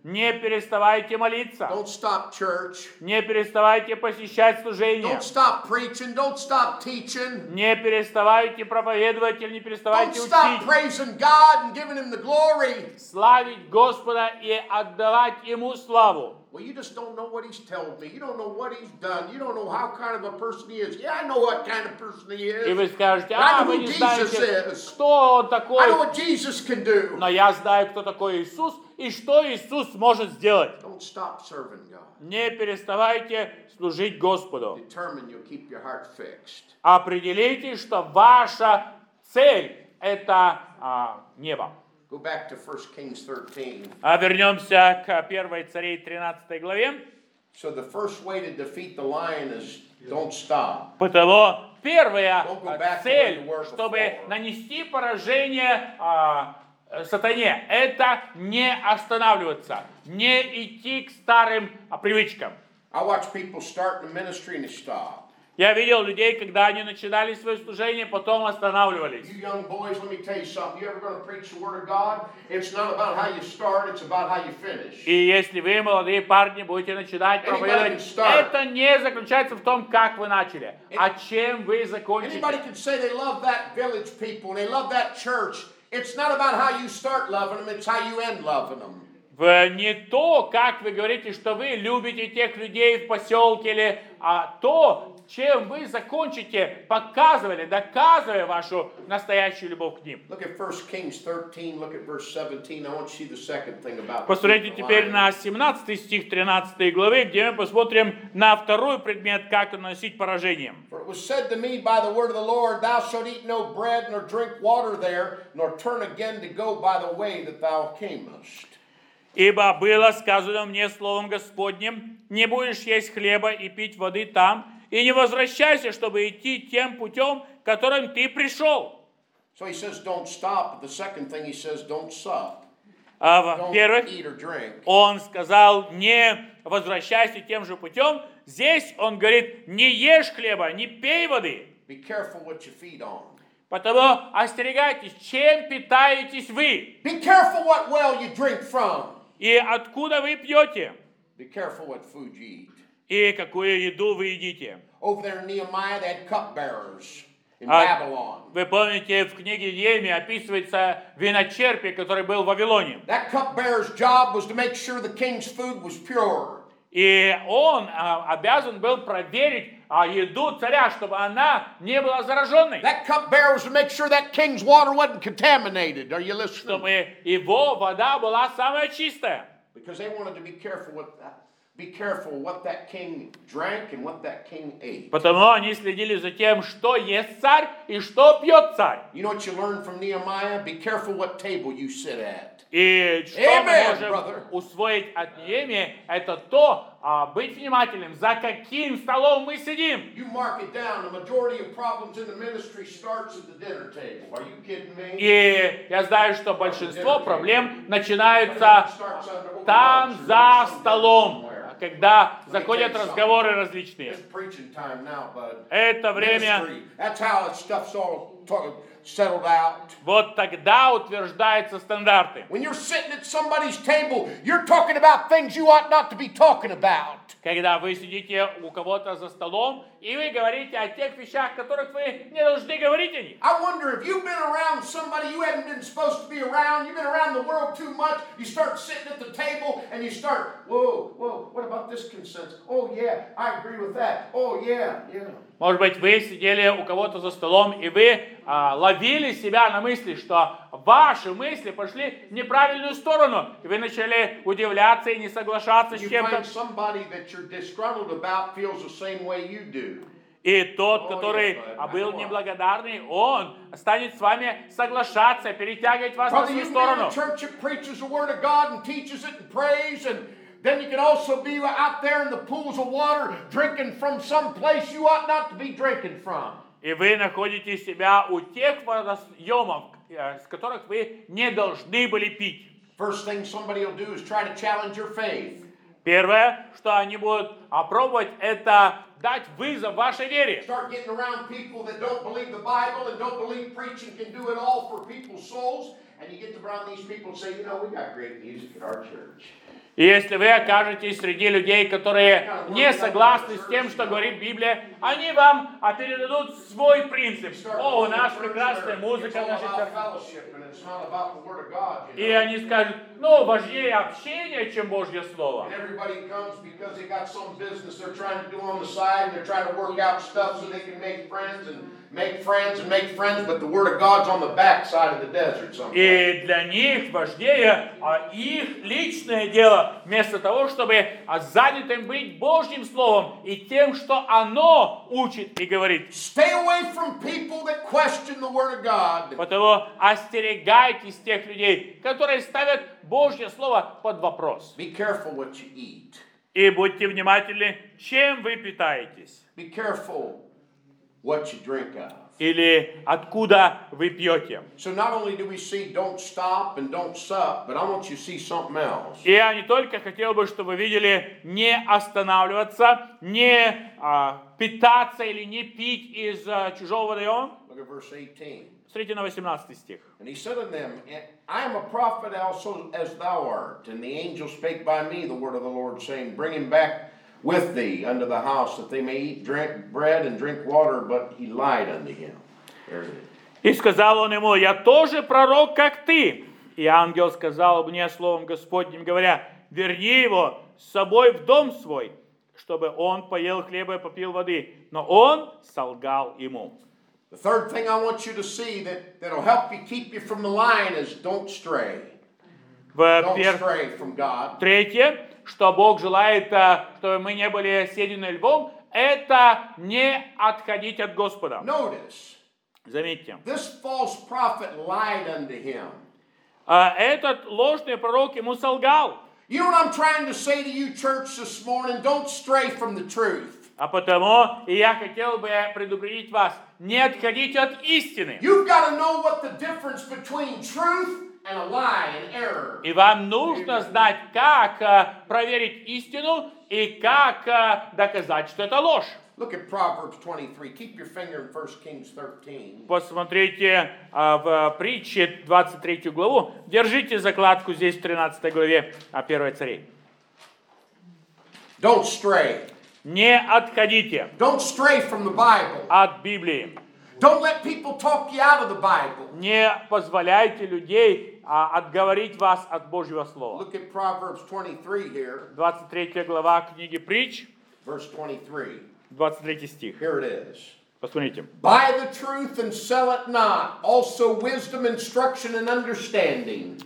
Speaker 1: Не переставайте молиться.
Speaker 2: Don't stop church.
Speaker 1: Не переставайте посещать служение.
Speaker 2: Don't stop preaching. Don't stop teaching.
Speaker 1: Не переставайте проповедовать или не
Speaker 2: Don't
Speaker 1: переставайте
Speaker 2: stop
Speaker 1: учить.
Speaker 2: praising God and giving Him the glory.
Speaker 1: Славить Господа и отдавать Ему славу.
Speaker 2: Well, you just don't know what He's told me. You don't know what He's done. You don't know how kind of a person He is. Yeah, I know what kind of person He
Speaker 1: И
Speaker 2: is.
Speaker 1: вы скажете,
Speaker 2: I
Speaker 1: а,
Speaker 2: know
Speaker 1: вы
Speaker 2: who
Speaker 1: не
Speaker 2: Jesus
Speaker 1: знаете,
Speaker 2: is.
Speaker 1: кто он
Speaker 2: I know
Speaker 1: такой.
Speaker 2: what Jesus can do.
Speaker 1: Но я знаю, кто такой Иисус и что Иисус может сделать.
Speaker 2: Don't stop serving God.
Speaker 1: Не переставайте служить Господу.
Speaker 2: Determine you'll keep your heart fixed.
Speaker 1: Определите, что ваша цель – это а, небо.
Speaker 2: Go back to First Kings thirteen.
Speaker 1: А вернемся к первой Царей тринадцатой главе.
Speaker 2: So the first way to defeat the lion is don't stop.
Speaker 1: Потому первая
Speaker 2: Don't go
Speaker 1: а,
Speaker 2: back to where you
Speaker 1: цель,
Speaker 2: were
Speaker 1: чтобы
Speaker 2: before.
Speaker 1: нанести поражение а, сатане, это не останавливаться, не идти к старым а, привычкам.
Speaker 2: I watch people start in the ministry and they stop.
Speaker 1: Я видел людей, когда они начинали свое служение, потом останавливались.
Speaker 2: You young boys, let me tell you something. You ever going to preach the Word of God? It's not about how you start, it's about how you finish.
Speaker 1: И если вы, молодые парни, будете начинать проповедовать, это не заключается в том, как вы начали, а чем вы закончите.
Speaker 2: Anybody can say they love that village people and they love that church. It's not about how you start loving them, it's how you end loving them.
Speaker 1: В не то, как вы говорите, что вы любите тех людей в поселке, или, а то, чем вы закончите, показывая, доказывая вашу настоящую любовь к ним.
Speaker 2: Look at First Kings thirteen, look at verse seventeen. I want you to see the second thing about
Speaker 1: Посмотрите
Speaker 2: the
Speaker 1: теперь
Speaker 2: lion.
Speaker 1: на семнадцатый стих тринадцатой главы, где мы посмотрим на второй предмет, как наносить поражение.
Speaker 2: For it was said to me by the word of the Lord, thou shalt eat no bread, nor drink water there, nor turn again to go by the way that thou camest.
Speaker 1: Ибо было сказано мне словом Господним, не будешь есть хлеба и пить воды там, и не возвращайся, чтобы идти тем путем, которым ты пришел.
Speaker 2: So he says, don't stop. But the second thing he says, don't sup.
Speaker 1: А
Speaker 2: Don't
Speaker 1: во-первых,
Speaker 2: eat or drink.
Speaker 1: он сказал, не возвращайся тем же путем. Здесь он говорит, не ешь хлеба, не пей воды.
Speaker 2: Be careful what you feed on.
Speaker 1: Потому остерегайтесь, чем питаетесь вы
Speaker 2: Be careful what well you drink from.
Speaker 1: и откуда вы пьете,
Speaker 2: Be careful what food you eat.
Speaker 1: и какую еду вы едите.
Speaker 2: Over there in Nehemiah, they had cupbearers in
Speaker 1: А
Speaker 2: Babylon.
Speaker 1: вы помните, в книге Неемии описывается виночерпий, который был в Вавилоне.
Speaker 2: That cupbearer's job was to make sure the king's food was pure.
Speaker 1: И он а, обязан был проверить а, еду царя, чтобы она не была зараженной.
Speaker 2: That cupbearer was to make sure that king's water wasn't contaminated. Are you listening?
Speaker 1: Чтобы его вода была самая чистая.
Speaker 2: Because they wanted to be careful what that, be careful what that king drank and what that king ate.
Speaker 1: Потому они следили за тем, что ест царь и что пьет царь.
Speaker 2: You know what you learned from Nehemiah? Be careful what table you sit at.
Speaker 1: И что
Speaker 2: Amen,
Speaker 1: мы можем
Speaker 2: brother.
Speaker 1: усвоить от Неемии, это то, а, быть внимательным, за каким столом мы сидим.
Speaker 2: You mark it down. The majority of problems in the ministry starts at the dinner table. Are you kidding me?
Speaker 1: И я знаю, что большинство проблем начинаются там за столом, когда заходят разговоры различные.
Speaker 2: It's preaching time now, bud.
Speaker 1: Это время,
Speaker 2: Ministry. That's how that stuff's all talk, settled out.
Speaker 1: вот тогда утверждаются стандарты.
Speaker 2: When you're sitting at somebody's table, you're talking about things you ought not to be talking about.
Speaker 1: Когда вы сидите у кого-то за столом, и вы говорите о тех вещах, которых вы не должны говорить о них.
Speaker 2: I wonder if you've been around somebody you haven't been supposed to be around, you've been around the world too much, you start sitting at the table and you start, whoa, whoa, what about this consensus? Oh yeah, I agree with that. Oh yeah, yeah.
Speaker 1: Может быть, вы сидели у кого-то за столом, и вы а, ловили себя на мысли, что ваши мысли пошли в неправильную сторону, и вы начали удивляться и не соглашаться с
Speaker 2: You
Speaker 1: чем-то.
Speaker 2: find somebody that you're disgruntled about feels the same way you do.
Speaker 1: И тот,
Speaker 2: О,
Speaker 1: который
Speaker 2: нет,
Speaker 1: а, был
Speaker 2: нормально.
Speaker 1: неблагодарный, он станет с вами соглашаться, перетягивать вас на
Speaker 2: Brother,
Speaker 1: свою
Speaker 2: you can be in
Speaker 1: сторону.
Speaker 2: a church that preaches the Word of God and teaches it and prays, and then you can also be out there in the pools of water drinking from some place you ought not to be drinking from.
Speaker 1: И вы находите себя у тех водоемов, э, с которых вы не должны были пить.
Speaker 2: First thing somebody will do is try to challenge your faith.
Speaker 1: Первое, что они будут опробовать, это дать вызов вашей вере.
Speaker 2: Start getting around people that don't believe the Bible and don't believe preaching can do it all for people's souls. And you get around these people and say, you know, we got great music at our church.
Speaker 1: И если вы окажетесь среди людей, которые не согласны с тем, что говорит Библия, они вам а, передадут свой принцип. О, у нас прекрасная музыка в нашей церкви. И они скажут, ну, важнее общение, чем Божье Слово.
Speaker 2: Make friends and make friends, but the Word of God's on the back side of the desert sometimes.
Speaker 1: И для них важнее а, их личное дело, вместо того, чтобы а, занятым быть Божьим Словом и тем, что оно учит и говорит.
Speaker 2: Stay away from people that question the Word of God.
Speaker 1: Потому остерегайтесь тех людей, которые ставят Божье Слово под вопрос.
Speaker 2: Be careful what you eat.
Speaker 1: И будьте внимательны, чем вы питаетесь.
Speaker 2: Be careful what you drink of.
Speaker 1: Или откуда вы пьете.
Speaker 2: So not only do we see don't stop and don't sup, but I want you to see something else.
Speaker 1: И я не только хотел бы, чтобы вы видели не останавливаться, не а, питаться или не пить из а, чужого водоема.
Speaker 2: Look at verse eighteen.
Speaker 1: Смотрите на восемнадцатый стих.
Speaker 2: And he said unto them, I am a prophet also as thou art. And the angel spake by me the word of the Lord, saying, bring him back with thee unto the house, that they may eat drink bread and drink water, but he lied unto him. There it is.
Speaker 1: И сказал он ему, я тоже пророк, как ты. И ангел сказал мне словом Господним, говоря, верни его с собой в дом свой, чтобы он поел хлеба и попил воды. Но он солгал ему.
Speaker 2: The third thing I want you to see that, that'll help you keep you from the line is don't stray. Don't stray from God.
Speaker 1: Третье, что Бог желает, чтобы мы не были съедены львом, это не отходить от Господа.
Speaker 2: Notice,
Speaker 1: заметьте,
Speaker 2: this false prophet lied unto him.
Speaker 1: Этот ложный пророк ему солгал.
Speaker 2: You know what I'm trying to say to you, church, this morning? Don't stray from the truth.
Speaker 1: А потому и я хотел бы предупредить вас, не отходите от истины.
Speaker 2: You've got to know what the difference between truth and a lie and error.
Speaker 1: И вам нужно знать, как uh, проверить истину и как uh, доказать, что это ложь.
Speaker 2: Look at Proverbs twenty-three. Keep your finger in First Kings thirteen.
Speaker 1: Посмотрите uh, в притче двадцать третью главу. Держите закладку здесь в тринадцатой главе первой Царей.
Speaker 2: Don't stray.
Speaker 1: Не отходите
Speaker 2: Don't stray from the Bible.
Speaker 1: от Библии.
Speaker 2: Don't let people talk you out of the Bible.
Speaker 1: Не позволяйте людей а, отговорить вас от Божьего Слова.
Speaker 2: Look at Proverbs twenty-three here.
Speaker 1: двадцать третья глава книги Притч,
Speaker 2: Verse twenty-three.
Speaker 1: двадцать третий стих.
Speaker 2: Here it is.
Speaker 1: Посмотрите.
Speaker 2: Buy the truth and sell it not. Also wisdom, instruction, and understanding.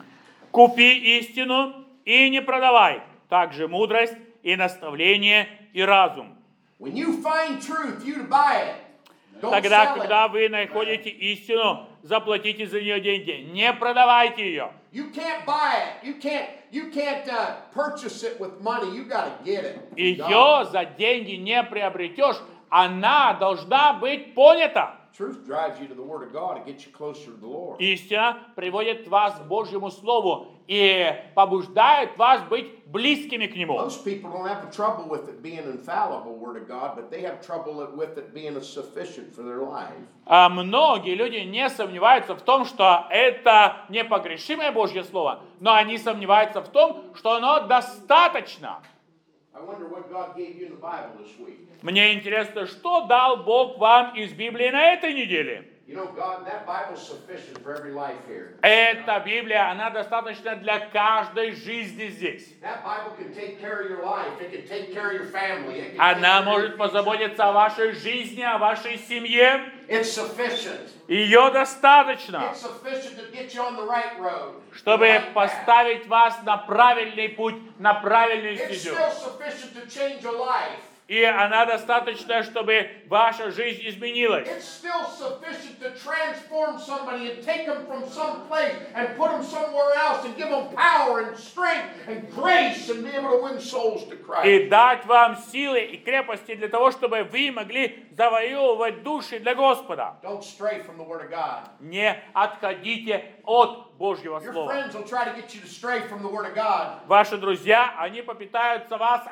Speaker 1: Купи истину и не продавай. Также мудрость и наставление и разум.
Speaker 2: When you find truth, you buy it. Don't
Speaker 1: Тогда,
Speaker 2: sell it.
Speaker 1: когда вы находите истину, заплатите за нее деньги. Не продавайте ее.
Speaker 2: You can't buy it. You can't. You can't uh, purchase it with money. You got to get it.
Speaker 1: Ее за деньги не приобретешь. Она должна быть понята.
Speaker 2: Truth drives you to the Word of God and gets you closer to the Lord.
Speaker 1: Истина приводит вас к Божьему Слову и побуждает вас быть близкими к Нему.
Speaker 2: Most people don't have trouble with it being infallible Word of God, but they have trouble with it being sufficient for their life.
Speaker 1: А многие люди не сомневаются в том, что это непогрешимое Божье Слово, но они сомневаются в том, что оно достаточно.
Speaker 2: I wonder what God gave you in the Bible this week.
Speaker 1: Мне интересно, что дал Бог вам из Библии на этой неделе?
Speaker 2: You know, God, that Bible's sufficient for every life here.
Speaker 1: Эта Библия, она достаточна для каждой жизни здесь.
Speaker 2: That Bible can take care of your life. It can take care of your family. It can
Speaker 1: Она
Speaker 2: take care
Speaker 1: может
Speaker 2: of your
Speaker 1: позаботиться о вашей жизни, о вашей семье.
Speaker 2: It's sufficient.
Speaker 1: Ее достаточно,
Speaker 2: It's sufficient to get you on the right road.
Speaker 1: чтобы
Speaker 2: the right path.
Speaker 1: поставить вас на правильный путь, на правильную
Speaker 2: It's
Speaker 1: стезю.
Speaker 2: still sufficient to change your life.
Speaker 1: И она достаточна, чтобы ваша жизнь изменилась.
Speaker 2: It's still sufficient to transform somebody and take them from some place and put them somewhere else and give them power and strength and grace and be able to win souls to Christ.
Speaker 1: И дать вам силы и крепости для того, чтобы вы могли завоевывать души для Господа.
Speaker 2: Don't stray from the Word of God.
Speaker 1: Не отходите от Божьего
Speaker 2: Your
Speaker 1: Слова.
Speaker 2: friends will try to get you to stray from the Word of God.
Speaker 1: Ваши друзья, они попытаются вас от,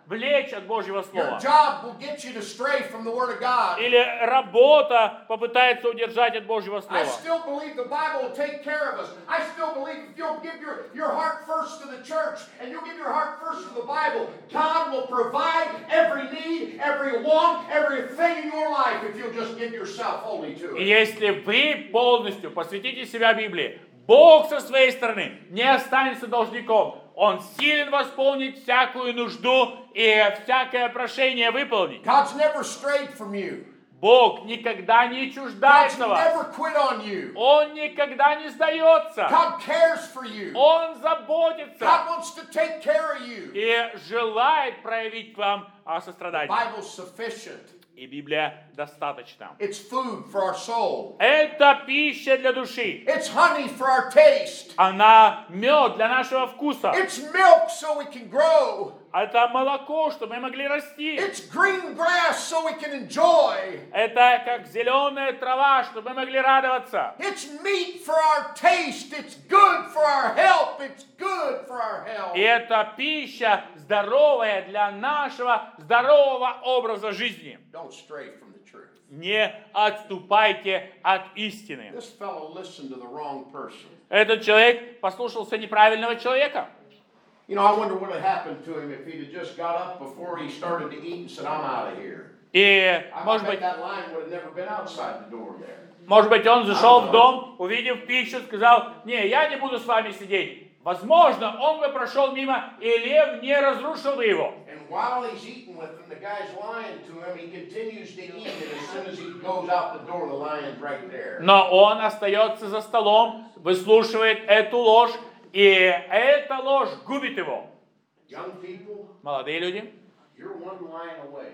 Speaker 1: влечь от Божьего
Speaker 2: Your
Speaker 1: Слова.
Speaker 2: job will get you to stray from the Word of God.
Speaker 1: Или работа попытается удержать от Божьего
Speaker 2: I
Speaker 1: Слова.
Speaker 2: still believe the Bible will take care of us. I still believe if you'll give your, your heart first to the church and you'll give your heart first to the Bible, God will provide every need, every want, everything in your life if you'll just give yourself wholly to
Speaker 1: И
Speaker 2: it.
Speaker 1: если вы полностью посвятите себя Библии, Бог со своей стороны не останется должником. Он силен восполнить всякую нужду и всякое прошение выполнить.
Speaker 2: God's never strayed from you.
Speaker 1: Бог никогда не
Speaker 2: God's
Speaker 1: чуждается вас.
Speaker 2: never quit on you.
Speaker 1: Он никогда не сдается.
Speaker 2: God cares for you.
Speaker 1: Он заботится
Speaker 2: God wants to take care of you.
Speaker 1: и желает проявить к вам а,
Speaker 2: The
Speaker 1: сострадание.
Speaker 2: Bible's sufficient.
Speaker 1: И Библия достаточно.
Speaker 2: It's food for our soul.
Speaker 1: Это пища для души.
Speaker 2: It's honey for our taste.
Speaker 1: Она мед для нашего вкуса.
Speaker 2: It's milk so we can grow.
Speaker 1: Это молоко, чтобы мы могли расти.
Speaker 2: It's green grass so we can enjoy.
Speaker 1: Это как зеленая трава, чтобы мы могли радоваться.
Speaker 2: It's meat for our taste. It's good for our health. It's good for our health.
Speaker 1: И это пища здоровая для нашего здорового образа жизни.
Speaker 2: Don't stray from the truth.
Speaker 1: Не отступайте от истины.
Speaker 2: This fellow listened to the wrong person.
Speaker 1: Этот человек послушался неправильного человека.
Speaker 2: You know, I wonder what had happened to him if he'd have just got up before he started to eat and said, I'm out of here.
Speaker 1: И,
Speaker 2: I
Speaker 1: может
Speaker 2: bet
Speaker 1: быть,
Speaker 2: that lion would have never been outside the door there.
Speaker 1: может быть, он зашел в дом, увидев пищу, сказал, не, я не буду с вами сидеть. Возможно, он бы прошел мимо, и лев не разрушил бы его.
Speaker 2: And while he's eating with him, the guy's lying to him. He continues to eat, and as soon as he goes out the door, the lion's right there.
Speaker 1: Но он остается за столом, выслушивает эту ложь, и эта ложь губит его.
Speaker 2: Young people,
Speaker 1: Молодые люди,
Speaker 2: you're one lion away.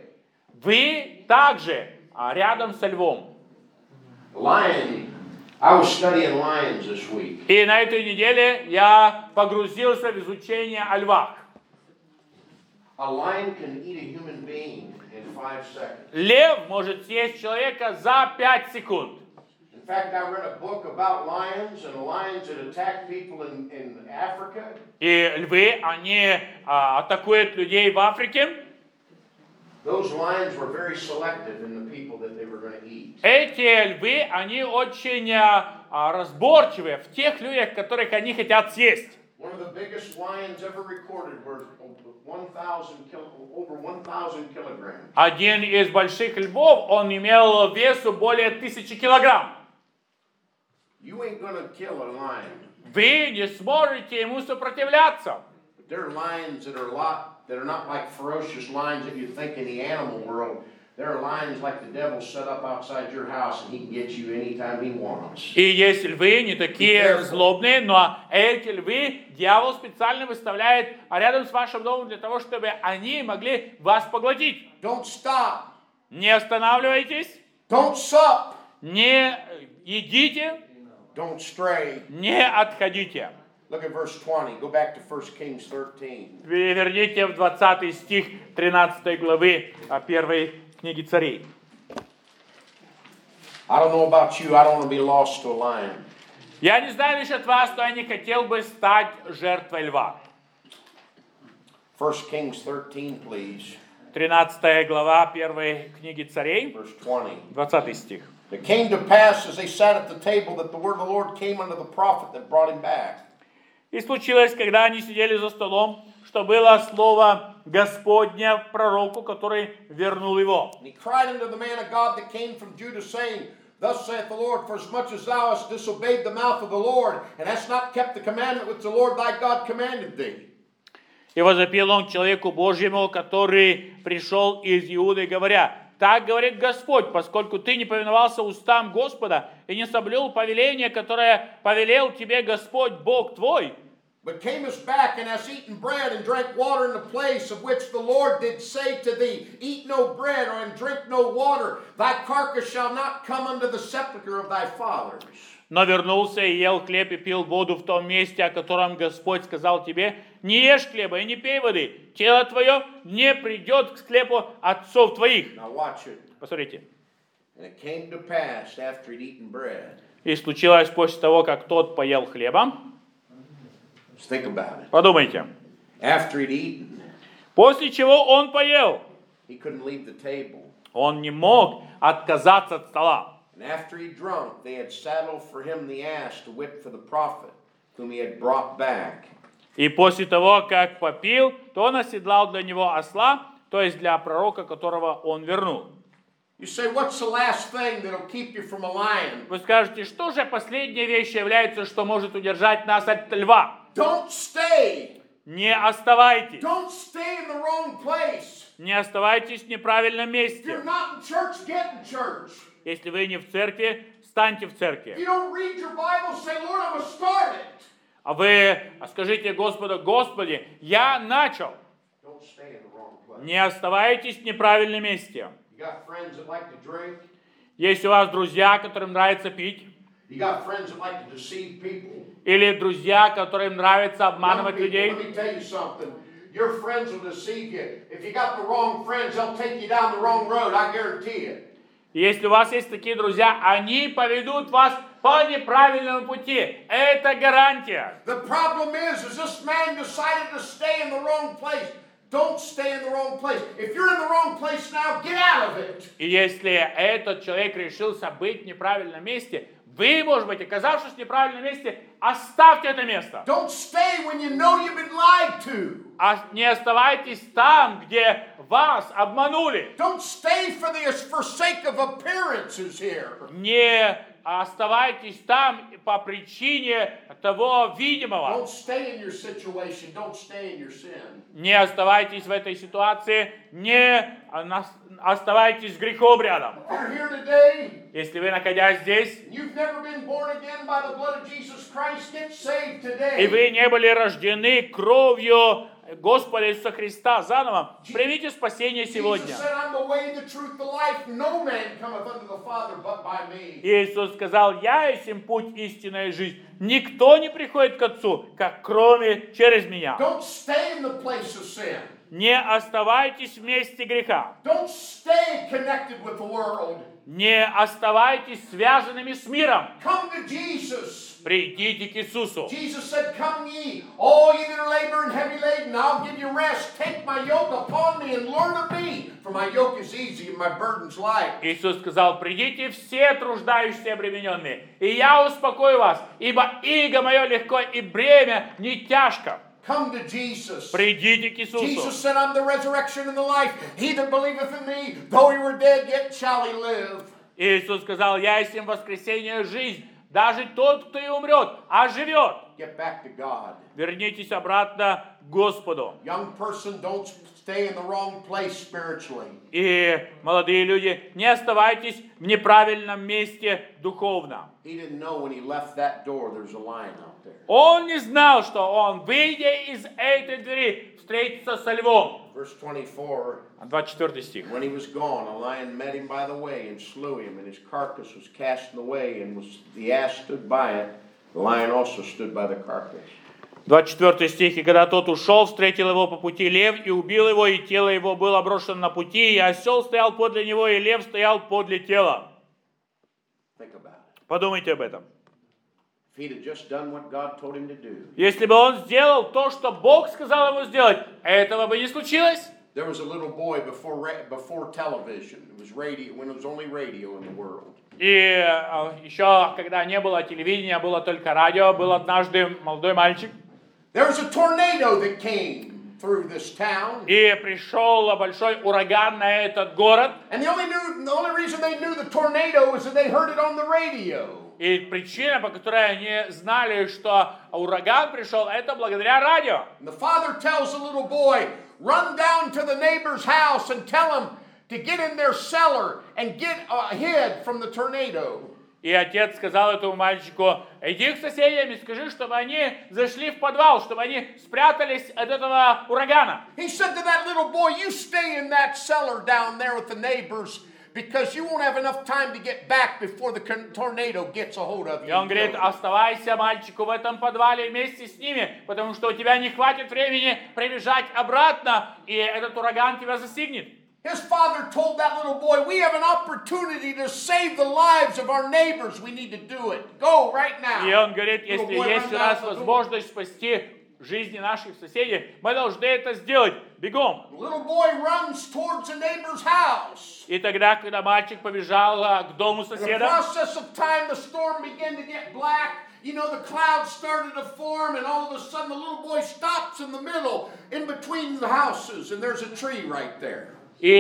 Speaker 1: вы также а, рядом со львом.
Speaker 2: Lion, I was studying lions this week.
Speaker 1: И на этой неделе я погрузился в изучение о львах.
Speaker 2: A lion can eat a human being in five seconds.
Speaker 1: Лев может съесть человека за пять секунд.
Speaker 2: In fact, I read a book about lions and lions that attack people in, in Africa.
Speaker 1: И львы, они а, атакуют людей в Африке.
Speaker 2: Those lions were very selective in the people that they were going to eat.
Speaker 1: Эти львы, они очень а, а, разборчивые в тех людях, которых они хотят съесть.
Speaker 2: One of the biggest lions ever recorded was one thousand kil- over one thousand kilograms.
Speaker 1: Один из больших львов, он имел весу более тысячи килограмм.
Speaker 2: You ain't going to kill a lion.
Speaker 1: Вы не сможете ему сопротивляться.
Speaker 2: But there are lions that are a lot that are not like ferocious lions that you think in the animal world. There are lions like the devil set up outside your house and he can get you anytime he wants.
Speaker 1: И есть львы не такие злобные, но эти львы дьявол специально выставляет рядом с вашим домом для того, чтобы они могли вас поглотить.
Speaker 2: Don't stop.
Speaker 1: Не останавливайтесь,
Speaker 2: Don't sup.
Speaker 1: не едите,
Speaker 2: Don't stray.
Speaker 1: не отходите.
Speaker 2: Look at verse twenty. Go back to First Kings thirteen.
Speaker 1: Верните в двадцатый стих тринадцатой главы первой книги Царей.
Speaker 2: I don't know about you. I don't want to be lost to a lion.
Speaker 1: Я не знаю лишь от вас, но я не хотел бы стать жертвой льва.
Speaker 2: First Kings thirteen, please.
Speaker 1: тринадцатая глава первой книги Царей,
Speaker 2: Verse twenty.
Speaker 1: двадцатый стих.
Speaker 2: It came to pass as they sat at the table that the word of the Lord came unto the prophet that brought him back.
Speaker 1: И случилось, когда они сидели за столом, что было слово Господня пророку, который вернул его.
Speaker 2: And he cried unto the man of God that came from Judah, saying, Thus saith the Lord, for as much as thou hast disobeyed the mouth of the Lord, and hast not kept the commandment which the Lord thy God commanded thee.
Speaker 1: И возопил он к человеку Божьему, который пришел из Иуды, говоря, так говорит Господь, поскольку ты не повиновался устам Господа и не соблюл повеление, которое повелел тебе Господь Бог твой,
Speaker 2: But camest back and hast eaten bread and drank water in the place of which the Lord did say to thee, Eat no bread or and drink no water, thy carcass shall not come unto the sepulchre of thy fathers.
Speaker 1: но вернулся и ел хлеб и пил воду в том месте, о котором Господь сказал тебе, не ешь хлеба и не пей воды, тело твое не придет к склепу отцов твоих.
Speaker 2: Now watch it.
Speaker 1: Посмотрите.
Speaker 2: And it came to pass after he'd eaten bread.
Speaker 1: И случилось после того, как тот поел хлеба.
Speaker 2: Just think about it.
Speaker 1: Подумайте.
Speaker 2: After he'd eaten,
Speaker 1: После чего он поел.
Speaker 2: He couldn't leave the table.
Speaker 1: Он не мог отказаться от стола.
Speaker 2: And after he drunk, they had saddled for him the ass to whip for the prophet, whom he had brought back.
Speaker 1: И после того, как попил, то он оседлал для него осла, то есть для пророка, которого он вернул.
Speaker 2: You say, what's the last thing that'll keep you from a lion?
Speaker 1: Вы скажете, что же последняя вещь является, что может удержать нас от льва?
Speaker 2: Don't stay.
Speaker 1: Не оставайтесь.
Speaker 2: Don't stay in the wrong place.
Speaker 1: Не оставайтесь в неправильном
Speaker 2: If
Speaker 1: месте.
Speaker 2: you're not in church, get in church.
Speaker 1: Если вы не в церкви, станьте в
Speaker 2: If
Speaker 1: церкви.
Speaker 2: you don't read your Bible, say, Lord, I'm going to start it.
Speaker 1: А вы скажите Господу: Господи, я начал.
Speaker 2: Don't stay in the wrong place.
Speaker 1: Не оставайтесь в неправильном месте.
Speaker 2: You got friends that like to drink.
Speaker 1: Есть у вас друзья, которым нравится пить,
Speaker 2: You got friends that like to deceive people.
Speaker 1: или друзья, которым нравится
Speaker 2: Young
Speaker 1: обманывать
Speaker 2: people,
Speaker 1: людей.
Speaker 2: let me tell you something. Your friends will deceive you. If you got the wrong friends, they'll take you down the wrong road. I guarantee it.
Speaker 1: Если у вас есть такие друзья, они поведут вас по неправильному пути. Это гарантия.
Speaker 2: The problem is, is this man decided to stay in the wrong place. Don't stay in the wrong place. If you're in the wrong place now, get out of it.
Speaker 1: И если этот человек решился быть в неправильном месте, вы, может быть, оказавшись в неправильном месте, оставьте это место.
Speaker 2: Don't stay when you know you've been lied to.
Speaker 1: А не оставайтесь там, где вас обманули.
Speaker 2: Don't stay for the for sake of appearances here.
Speaker 1: Не оставайтесь там по причине того видимого.
Speaker 2: Don't stay in your situation. Don't stay in your sin.
Speaker 1: Не оставайтесь в этой ситуации, не оставайтесь с грехом рядом.
Speaker 2: If you're here today,
Speaker 1: Если вы, находясь здесь,
Speaker 2: you've never been born again by the blood of Jesus Christ, get saved today.
Speaker 1: и вы не были рождены кровью Господа Иисуса Христа заново, примите спасение сегодня.
Speaker 2: Jesus said, I'm the way, the truth, the life. No man cometh unto the Father but by me.
Speaker 1: Иисус сказал: я есть им путь, истина и жизнь. Никто не приходит к Отцу, как кроме через меня.
Speaker 2: Don't stay in the place of sin.
Speaker 1: Не оставайтесь в месте греха.
Speaker 2: Don't stay connected with the world.
Speaker 1: Не оставайтесь связанными с миром.
Speaker 2: Come to Jesus.
Speaker 1: Придите к Иисусу.
Speaker 2: Jesus said, come ye, all ye that are labor and heavy laden, I'll give you rest. Take my yoke upon me and learn of me, for my yoke is easy and my burden's light.
Speaker 1: Иисус сказал: придите все труждающиеся и обремененные, и я успокою вас, ибо иго мое легко и бремя не тяжко.
Speaker 2: Come to Jesus.
Speaker 1: Придите к
Speaker 2: Jesus
Speaker 1: Иисусу.
Speaker 2: said, I'm the resurrection and the life. He that believeth in me, though he were dead, yet shall he live.
Speaker 1: Иисус сказал: я есть им воскресение и жизнь. Даже тот, кто и умрет, а живет.
Speaker 2: Get back to God.
Speaker 1: Вернитесь обратно к Господу.
Speaker 2: Young person, don't stay in the wrong place spiritually.
Speaker 1: И, молодые люди, не оставайтесь в неправильном месте духовно.
Speaker 2: He didn't know when he left that door there's a lion out there.
Speaker 1: Он не знал, что он, выйдя из этой двери, встретится со львом.
Speaker 2: Verse twenty-four,
Speaker 1: двадцать четвёртый стих.
Speaker 2: when he was gone, a lion met him by the way and slew him, and his carcass was cast in the way, and was the ass stood by it. The lion also stood by the carcass.
Speaker 1: двадцать четвёртый стих. «И когда тот ушел, встретил его по пути лев, и убил его, и тело его было брошено на пути, и осел стоял подле него, и лев стоял подле тела».
Speaker 2: Think about it.
Speaker 1: Подумайте об этом.
Speaker 2: If he'd have just done what God told him to do.
Speaker 1: Если бы он сделал то, что Бог сказал ему сделать, этого бы не случилось.
Speaker 2: There was a little boy before ra- before television. It was radio when it was only radio in the world.
Speaker 1: И э, еще, когда не было телевидения, было только радио, был однажды молодой мальчик,
Speaker 2: There was a tornado that came through this town.
Speaker 1: и пришел большой ураган на этот город.
Speaker 2: And the only knew, the only reason they knew the tornado is that they heard it on the radio.
Speaker 1: И причина, по которой они знали, что ураган пришел, это благодаря радио.
Speaker 2: And the father tells the little boy, run down to the neighbor's house and tell him to get in their cellar and get ahead from the tornado.
Speaker 1: И отец сказал этому мальчику: иди к соседям и скажи, чтобы они зашли в подвал, чтобы они спрятались от этого урагана.
Speaker 2: He said to that little boy, you stay in that cellar down there with the neighbors, because you won't have enough time to get back before the tornado gets a hold of you.
Speaker 1: И он говорит: оставайся, мальчику, в этом подвале вместе с ними, потому что у тебя не хватит времени прибежать обратно, и этот ураган тебя застигнет.
Speaker 2: His father told that little boy, we have an opportunity to save the lives of our neighbors. We need to do it. Go right now.
Speaker 1: И он говорит: если
Speaker 2: Little boy
Speaker 1: есть
Speaker 2: ran
Speaker 1: у нас
Speaker 2: down to the door.
Speaker 1: возможность спасти жизни наших соседей, мы должны это сделать. бегом.
Speaker 2: The little boy runs towards a neighbor's house.
Speaker 1: И тогда, когда мальчик побежал а, к дому
Speaker 2: In the
Speaker 1: соседа,
Speaker 2: process of time, the storm began to get black. You know, the clouds started to form, and all of a sudden the little boy stops in the middle, in between the houses, and there's a tree right there.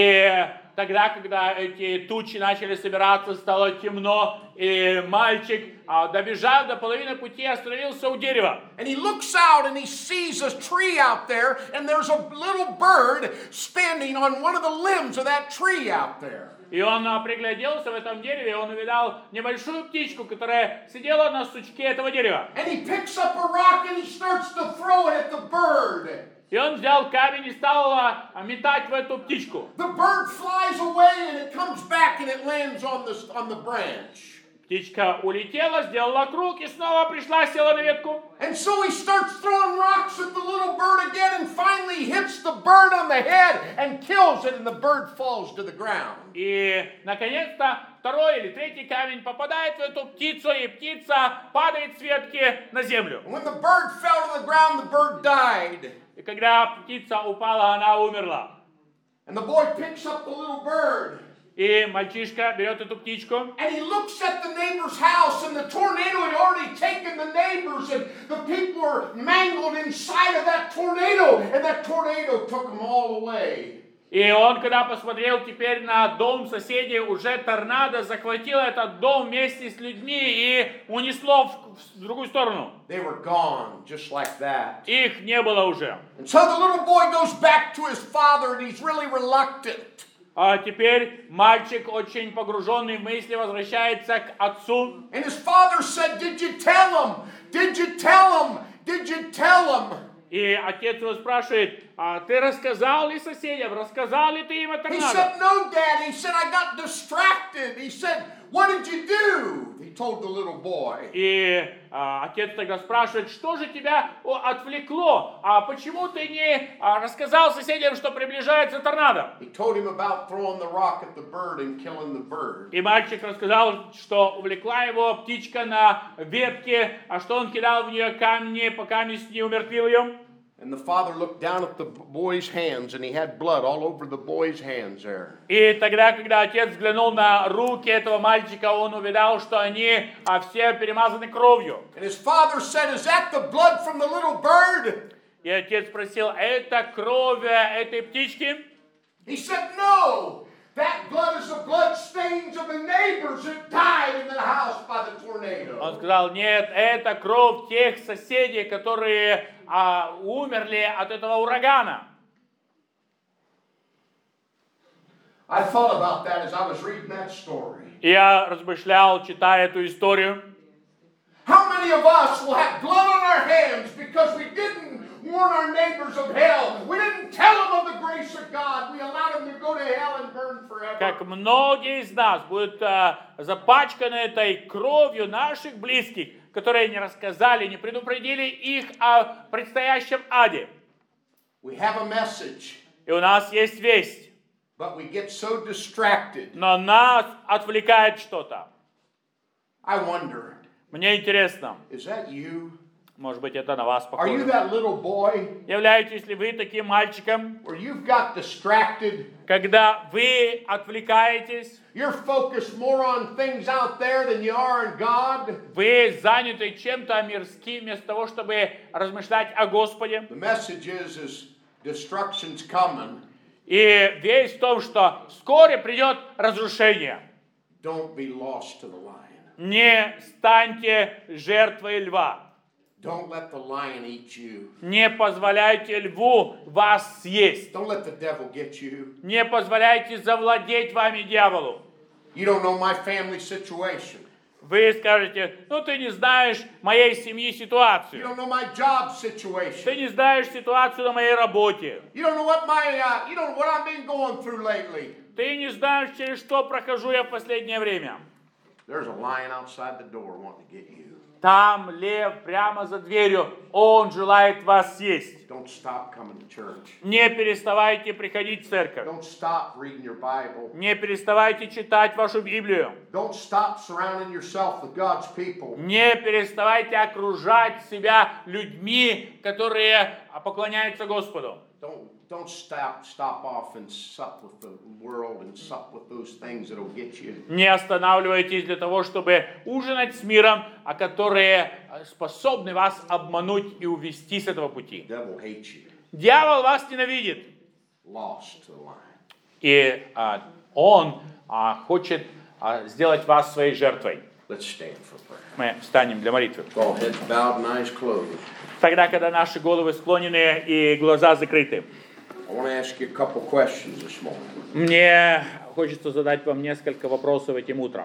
Speaker 1: и тогда, когда эти тучи начали собираться, стало темно, и мальчик, а, добежав до половины пути, остановился у дерева.
Speaker 2: And he looks out and he sees a tree out there, and there's a little bird standing on one of the limbs of that tree out there.
Speaker 1: И он а, пригляделся в этом дереве, и он увидал небольшую птичку, которая сидела на сучке этого дерева.
Speaker 2: And he picks up a rock and he starts to throw it at the bird.
Speaker 1: И он взял камень и стал а, метать в эту птичку.
Speaker 2: The bird flies away and it comes back and it lands on the, on the branch.
Speaker 1: Птичка улетела, сделала круг и снова пришла, села на ветку.
Speaker 2: And so he starts throwing rocks at the little bird again and finally hits the bird on the head and kills it, and the bird falls to the ground.
Speaker 1: И, наконец-то, второй или третий камень попадает в эту птицу, и птица падает с ветки на землю.
Speaker 2: And when the bird fell to the ground, the bird died.
Speaker 1: И когда птица упала, она умерла.
Speaker 2: And the boy picks up the little bird.
Speaker 1: И мальчишка берет эту птичку.
Speaker 2: And he looks at the neighbor's house, and the tornado had already taken the neighbors, and the people were mangled inside of that tornado, and that tornado took them all away.
Speaker 1: И он, когда посмотрел теперь на дом соседей, уже торнадо захватило этот дом вместе с людьми и унесло в, в другую сторону.
Speaker 2: They were gone, just like that.
Speaker 1: Их не было уже.
Speaker 2: And so the little boy goes back to his father, and he's really reluctant.
Speaker 1: А теперь мальчик, очень погруженный в мысли, возвращается к отцу.
Speaker 2: And his father said, "Did you tell him? Did you tell him? Did you tell him?"
Speaker 1: И отец его спрашивает: а ты рассказал ли соседям, рассказал ли ты им о
Speaker 2: He
Speaker 1: торнадо?
Speaker 2: said, "No, Dad." He said, "I got distracted." He said, "What did you do?" He told the little boy.
Speaker 1: И а, отец тогда спрашивает: что же тебя о, отвлекло? А почему ты не а, рассказал соседям, что приближается торнадо?
Speaker 2: He told him about throwing the rock at the bird and killing the bird.
Speaker 1: И мальчик рассказал, что увлекла его птичка на ветке, а что он кидал в нее камни, пока не умертвил ее.
Speaker 2: And the father looked down at the boy's hands, and he had blood all over the boy's hands there.
Speaker 1: И тогда, когда отец взглянул на руки этого мальчика, он увидал, что они а, все перемазаны кровью.
Speaker 2: And his father said, "Is that the blood from the little bird?"
Speaker 1: И отец спросил: это кровь этой птички?
Speaker 2: He said, "No. That blood is the blood stains of the neighbors that died in the house by the tornado."
Speaker 1: Он сказал: нет, это кровь тех соседей, которые а, умерли от этого урагана.
Speaker 2: I thought about that as I was reading that story.
Speaker 1: И я размышлял, читая эту историю.
Speaker 2: How many of us will have blood on our hands because we didn't warn our neighbors of hell? We didn't tell them of the grace of God. We allowed them to go to hell and burn forever.
Speaker 1: Как многие из нас будут а, запачканы этой кровью наших близких, которые не рассказали, не предупредили их о предстоящем аде.
Speaker 2: We have a message,
Speaker 1: И у нас есть весть,
Speaker 2: but we get so distracted.
Speaker 1: но нас отвлекает что-то.
Speaker 2: I wonder,
Speaker 1: Мне интересно,
Speaker 2: is that you?
Speaker 1: может быть, это на вас
Speaker 2: Are you
Speaker 1: похоже.
Speaker 2: that little boy
Speaker 1: Являетесь ли вы таким мальчиком,
Speaker 2: where you've got distracted?
Speaker 1: когда вы отвлекаетесь,
Speaker 2: You're focused more on things out there than you are on God?
Speaker 1: вы заняты чем-то мирским, вместо того, чтобы размышлять о Господе?
Speaker 2: The message is, is destruction's coming.
Speaker 1: И весть в том, что вскоре придет разрушение.
Speaker 2: Don't be lost to the lion.
Speaker 1: Не станьте жертвой льва.
Speaker 2: Don't let the lion eat you.
Speaker 1: Не позволяйте льву вас съесть.
Speaker 2: Don't let the devil get you.
Speaker 1: Не позволяйте завладеть вами дьяволу.
Speaker 2: You don't know my family situation.
Speaker 1: Вы скажете: ну ты не знаешь моей семьи
Speaker 2: You
Speaker 1: ситуацию.
Speaker 2: don't know my job
Speaker 1: Ты
Speaker 2: situation.
Speaker 1: не знаешь ситуацию на моей работе.
Speaker 2: You don't know what my uh, you don't know what I've been going through lately.
Speaker 1: Ты не знаешь, через что прохожу я в последнее время.
Speaker 2: There's a lion outside the door wanting to get you.
Speaker 1: Там лев прямо за дверью. Он желает вас съесть.
Speaker 2: Don't stop coming to church.
Speaker 1: Не переставайте приходить в церковь.
Speaker 2: Don't stop reading your Bible.
Speaker 1: Не переставайте читать вашу Библию.
Speaker 2: Don't stop surrounding yourself with God's people.
Speaker 1: Не переставайте окружать себя людьми, которые поклоняются Господу.
Speaker 2: Don't don't stop, stop off and sup with the world and sup with those things that'll get you.
Speaker 1: Не останавливайтесь для того, чтобы ужинать с миром, а которые способны вас обмануть и увести с этого пути.
Speaker 2: The devil hates you.
Speaker 1: Дьявол вас ненавидит.
Speaker 2: Lost to the line.
Speaker 1: И а, он а, хочет а, сделать вас своей жертвой.
Speaker 2: Let's stand for prayer.
Speaker 1: Мы встанем для молитвы.
Speaker 2: All heads bowed and eyes closed.
Speaker 1: Тогда, когда наши головы склонены и глаза закрыты.
Speaker 2: I want to ask you a couple questions this morning.
Speaker 1: Мне хочется задать вам несколько вопросов этим утром.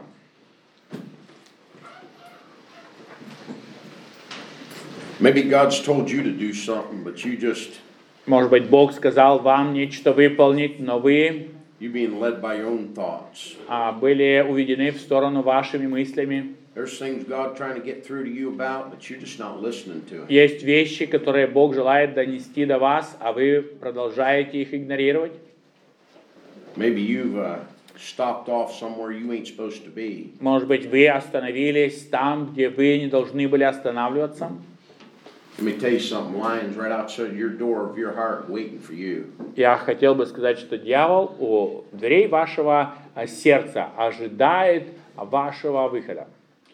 Speaker 2: Maybe God's told you to do something, but you just,
Speaker 1: Может быть, Бог сказал вам нечто выполнить, но вы
Speaker 2: you being led by your own thoughts.
Speaker 1: а, были уведены в сторону вашими мыслями.
Speaker 2: There's things God trying to get through to you about, but you're just not listening to Him.
Speaker 1: Есть вещи, которые Бог желает донести до вас, а вы продолжаете их игнорировать.
Speaker 2: Maybe you've uh, stopped off somewhere you ain't supposed to be.
Speaker 1: Может быть, вы остановились там, где вы не должны были останавливаться.
Speaker 2: Let me tell you something, lions right outside your door of your heart waiting for you.
Speaker 1: Я хотел бы сказать, что дьявол у дверей вашего а, сердца ожидает вашего выхода.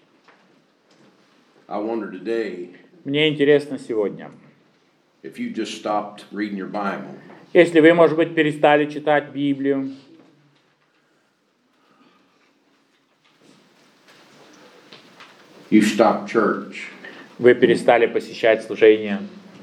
Speaker 2: I wonder today
Speaker 1: Мне интересно сегодня,
Speaker 2: if you just stopped reading your Bible.
Speaker 1: если вы, может быть, перестали читать Библию,
Speaker 2: You stopped church.
Speaker 1: вы перестали посещать служение,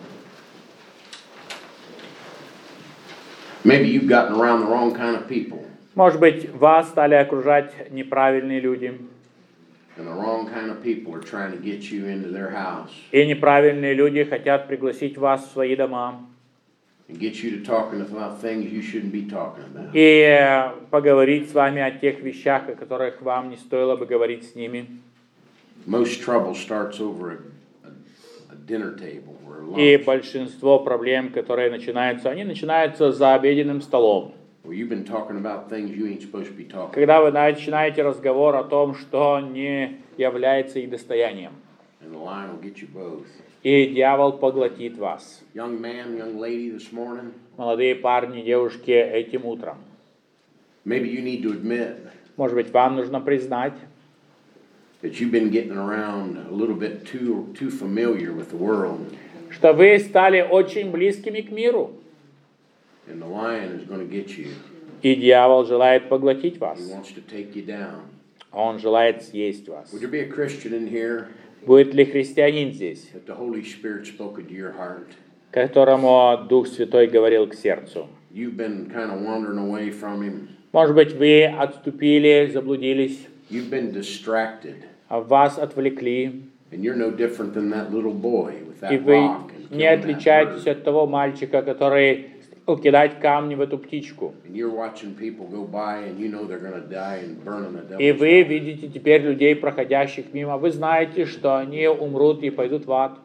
Speaker 2: Maybe you've gotten around the wrong kind of people
Speaker 1: может быть, вас стали окружать неправильные люди,
Speaker 2: and the wrong kind of people are trying to get you into their house
Speaker 1: и неправильные люди хотят пригласить вас в свои дома
Speaker 2: and get you to talking about things you shouldn't be talking about.
Speaker 1: и э, поговорить с вами о тех вещах, о которых вам не стоило бы говорить с ними.
Speaker 2: Most trouble starts over a, a, a dinner table or a
Speaker 1: И
Speaker 2: lunch
Speaker 1: большинство проблем, которые начинаются, они начинаются за обеденным столом.
Speaker 2: where you've been talking about things you ain't supposed to be talking.
Speaker 1: Когда вы начинаете разговор о том, что не является их достоянием.
Speaker 2: And the lion will get you both.
Speaker 1: И дьявол поглотит вас.
Speaker 2: Young man, young lady this morning,
Speaker 1: Молодые парни, девушки, этим утром.
Speaker 2: maybe you need to admit
Speaker 1: Может быть, вам нужно признать,
Speaker 2: that you've been getting around a little bit too too familiar with the world,
Speaker 1: что вы стали очень близкими к миру.
Speaker 2: and the lion is going to get you.
Speaker 1: И дьявол желает поглотить вас.
Speaker 2: He wants to take you down.
Speaker 1: Он желает съесть вас.
Speaker 2: Would there be a Christian in here
Speaker 1: Будет ли христианин здесь,
Speaker 2: that the Holy Spirit spoke into your heart?
Speaker 1: которому Дух Святой говорил к сердцу?
Speaker 2: You've been kind of wandering away from Him.
Speaker 1: Может быть, вы отступили, заблудились,
Speaker 2: You've been distracted,
Speaker 1: вас отвлекли,
Speaker 2: and you're no different than that little boy with
Speaker 1: и
Speaker 2: that
Speaker 1: вы
Speaker 2: rock and
Speaker 1: не
Speaker 2: killing that
Speaker 1: отличаетесь
Speaker 2: bird.
Speaker 1: от того мальчика, который стал кидать камни в эту птичку.
Speaker 2: And you're watching people go by, and you know they're going to die and burn in the
Speaker 1: И
Speaker 2: devil's
Speaker 1: вы
Speaker 2: fire.
Speaker 1: видите теперь людей, проходящих мимо. Вы знаете, что они умрут и пойдут в ад.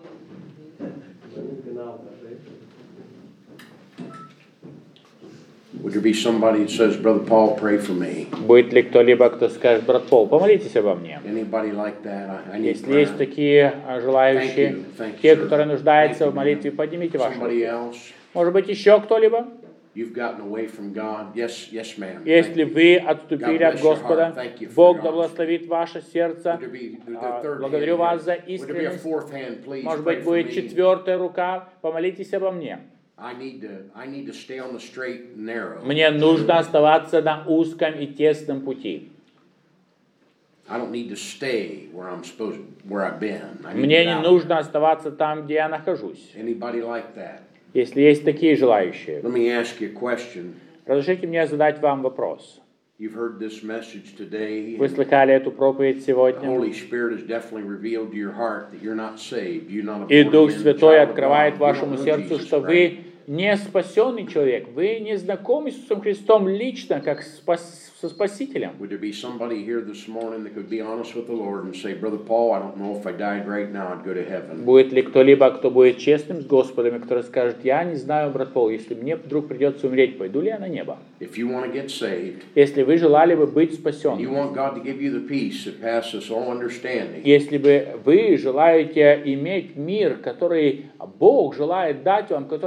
Speaker 2: Would there be somebody that says, Brother Paul, pray for me?
Speaker 1: Будет ли кто-либо, кто скажет: брат Пол, помолитесь обо мне?
Speaker 2: Anybody like that? I, I need
Speaker 1: Если есть
Speaker 2: prayer.
Speaker 1: такие а, желающие,
Speaker 2: Thank you. Thank you,
Speaker 1: те,
Speaker 2: sir.
Speaker 1: которые нуждаются
Speaker 2: Thank you,
Speaker 1: в молитве, поднимите ваши
Speaker 2: Somebody
Speaker 1: руки.
Speaker 2: else?
Speaker 1: Может быть, еще кто-либо?
Speaker 2: You've gotten away from God? Yes, yes, ma'am.
Speaker 1: Если
Speaker 2: Thank you.
Speaker 1: вы отступили
Speaker 2: God
Speaker 1: от
Speaker 2: bless your
Speaker 1: Господа,
Speaker 2: heart. Thank you for
Speaker 1: Бог
Speaker 2: your
Speaker 1: да
Speaker 2: honesty.
Speaker 1: благословит ваше сердце.
Speaker 2: Would there be the, the
Speaker 1: А,
Speaker 2: third
Speaker 1: Благодарю
Speaker 2: hand
Speaker 1: вас за
Speaker 2: here? Would there be a
Speaker 1: искренность.
Speaker 2: fourth hand, please?
Speaker 1: Может
Speaker 2: Pray
Speaker 1: быть,
Speaker 2: for
Speaker 1: будет
Speaker 2: me.
Speaker 1: четвертая рука. Помолитесь обо мне.
Speaker 2: I need to, I need to stay on the straight and narrow.
Speaker 1: Мне нужно оставаться на узком и тесном пути.
Speaker 2: I don't need to stay where I'm supposed, where I've been. I need
Speaker 1: Мне
Speaker 2: to
Speaker 1: не
Speaker 2: get out.
Speaker 1: нужно оставаться там, где я нахожусь.
Speaker 2: Anybody like that?
Speaker 1: Если есть такие желающие,
Speaker 2: Let me ask you a question.
Speaker 1: разрешите мне задать вам вопрос.
Speaker 2: You've heard this message today.
Speaker 1: Вы слыхали эту проповедь
Speaker 2: The
Speaker 1: сегодня?
Speaker 2: Holy Spirit has definitely revealed to your heart that you're not saved. You're not a
Speaker 1: И
Speaker 2: born
Speaker 1: Дух
Speaker 2: again
Speaker 1: Святой
Speaker 2: child of
Speaker 1: открывает
Speaker 2: God. You
Speaker 1: вашему
Speaker 2: don't know
Speaker 1: сердцу,
Speaker 2: Jesus
Speaker 1: что
Speaker 2: Christ.
Speaker 1: вы не спасенный человек, вы не знакомы с Иисусом Христом лично, как спас- со Спасителем.
Speaker 2: Would there be somebody here this morning that could be honest with the Lord and say, Brother Paul, I don't know if I died right now, I'd go to heaven.
Speaker 1: Будет ли кто-либо, кто будет честным с Господом, и который скажет: я не знаю, брат Пол, если мне вдруг придется умереть, пойду ли я на небо?
Speaker 2: If you want to get saved,
Speaker 1: Если вы желали бы быть
Speaker 2: and you
Speaker 1: спасенным,
Speaker 2: want God to give you the peace that passes all understanding,
Speaker 1: если бы вы желаете иметь мир, который Бог желает дать вам, который превосходит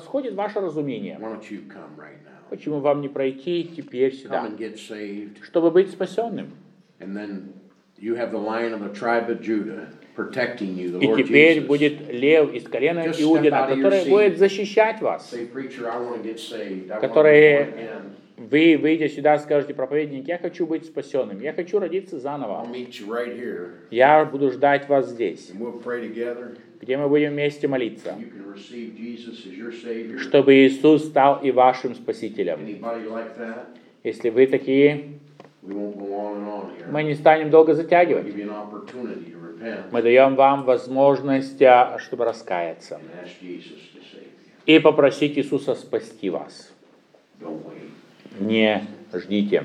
Speaker 1: превосходит ваше разумение.
Speaker 2: Why don't you come right now?
Speaker 1: Почему вам не пройти теперь
Speaker 2: Come
Speaker 1: сюда,
Speaker 2: and get saved.
Speaker 1: чтобы быть спасенным?
Speaker 2: And then you have the Lion of the tribe of Judah protecting you, the
Speaker 1: И
Speaker 2: Lord
Speaker 1: теперь
Speaker 2: Jesus.
Speaker 1: будет лев из колена
Speaker 2: Just
Speaker 1: Иудина,
Speaker 2: step out of your
Speaker 1: который
Speaker 2: seat.
Speaker 1: будет защищать вас.
Speaker 2: Say, preacher, I want to get saved. I want to be
Speaker 1: Которые
Speaker 2: born again.
Speaker 1: вы, выйдя сюда, скажете: проповедник, я хочу быть спасенным, я хочу родиться
Speaker 2: I'll
Speaker 1: заново.
Speaker 2: meet you right here,
Speaker 1: Я буду ждать вас здесь,
Speaker 2: and we'll pray together.
Speaker 1: где мы будем вместе молиться,
Speaker 2: You can receive Jesus as your Savior.
Speaker 1: чтобы Иисус стал и вашим Спасителем.
Speaker 2: Anybody like that?
Speaker 1: Если вы такие,
Speaker 2: We won't go on and on here.
Speaker 1: мы не станем долго
Speaker 2: We'll
Speaker 1: затягивать.
Speaker 2: give you an opportunity to repent
Speaker 1: Мы даем вам возможность, а, чтобы раскаяться
Speaker 2: and ask Jesus to save you.
Speaker 1: и попросить Иисуса спасти вас.
Speaker 2: Don't wait.
Speaker 1: Не ждите.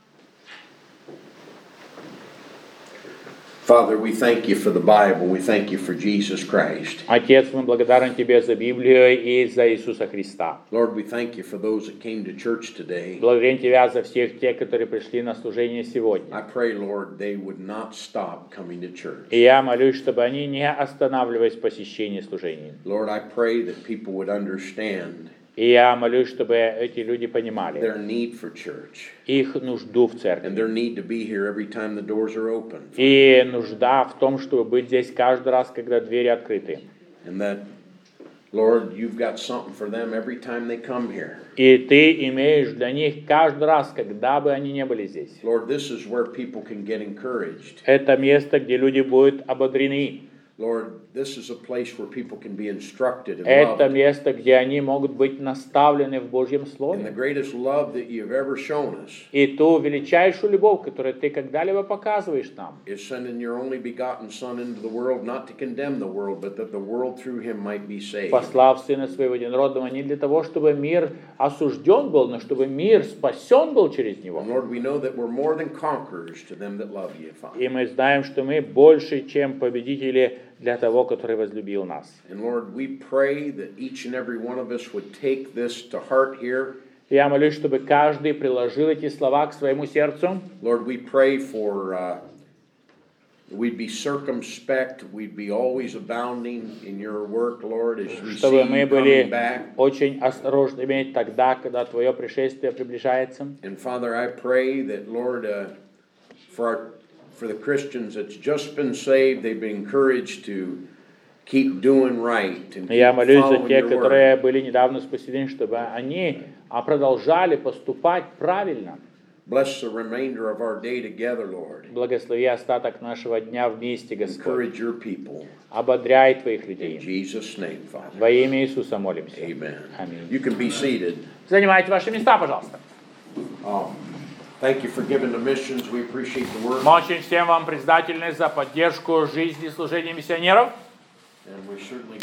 Speaker 2: Father, we thank you for the Bible. We thank you for Jesus Christ.
Speaker 1: Отец, мы благодарны Тебе за Библию и за Иисуса Христа.
Speaker 2: Lord, we thank you for those that came to church today.
Speaker 1: Благодарим Тебя за всех тех, которые пришли на служение сегодня.
Speaker 2: I pray, Lord, they would not stop coming to church.
Speaker 1: И я молюсь, чтобы они не останавливались в посещении служений.
Speaker 2: Lord, I pray that people would understand
Speaker 1: И я молюсь, чтобы эти люди
Speaker 2: their
Speaker 1: понимали
Speaker 2: need for church
Speaker 1: их нужду в церкви.
Speaker 2: and their need to be here every time the doors are open.
Speaker 1: И нужда в том, чтобы быть здесь каждый раз, когда двери открыты.
Speaker 2: And that, Lord, you've got something for them every time they come here.
Speaker 1: И Ты имеешь для них каждый раз, когда бы они не были здесь.
Speaker 2: Lord, this is where people can get encouraged.
Speaker 1: Это место, где люди будут ободрены.
Speaker 2: Lord, this is a place where people can be instructed and
Speaker 1: Это
Speaker 2: loved.
Speaker 1: место, где они могут быть наставлены в Божьем
Speaker 2: And the
Speaker 1: Слове.
Speaker 2: greatest love that you've ever shown us
Speaker 1: И ту величайшую любовь, которую Ты когда-либо показываешь нам,
Speaker 2: is sending your only begotten Son into the world, not to condemn the world, but that the world through him might be saved.
Speaker 1: послав Сына Своего Единородного не для того, чтобы мир осужден был, но чтобы мир спасен был через Него.
Speaker 2: And Lord, we know that we're more than conquerors to them that love you, Father.
Speaker 1: И мы знаем, что мы больше, чем победители для того, который возлюбил нас.
Speaker 2: And Lord, we pray that each and every one of us would take this to heart here.
Speaker 1: Я молюсь, чтобы каждый приложил эти слова к своему сердцу.
Speaker 2: Lord, we pray for uh, we'd be circumspect, we'd be always abounding in your work, Lord, as we see
Speaker 1: Чтобы
Speaker 2: you
Speaker 1: мы
Speaker 2: coming
Speaker 1: были
Speaker 2: back.
Speaker 1: очень осторожными тогда, когда Твое пришествие приближается.
Speaker 2: And Father, I pray that, Lord, uh, for our, for the Christians that's just been saved, they've been encouraged to keep doing right and
Speaker 1: Я
Speaker 2: keep
Speaker 1: молюсь за
Speaker 2: following
Speaker 1: тех,
Speaker 2: your
Speaker 1: которые
Speaker 2: word.
Speaker 1: были недавно спасены, чтобы они а, продолжали поступать правильно.
Speaker 2: Bless the remainder of our day together, Lord.
Speaker 1: Благослови остаток нашего дня вместе, Господь.
Speaker 2: Encourage your people.
Speaker 1: Ободряй Твоих
Speaker 2: In
Speaker 1: людей.
Speaker 2: Jesus' name, Father.
Speaker 1: Во имя Иисуса молимся.
Speaker 2: Amen.
Speaker 1: Аминь.
Speaker 2: You can be seated.
Speaker 1: Занимайте ваши места, пожалуйста.
Speaker 2: Um, thank you for giving the missions. We appreciate the work.
Speaker 1: Мы очень всем вам признательны за поддержку жизни и служения миссионеров.
Speaker 2: And we certainly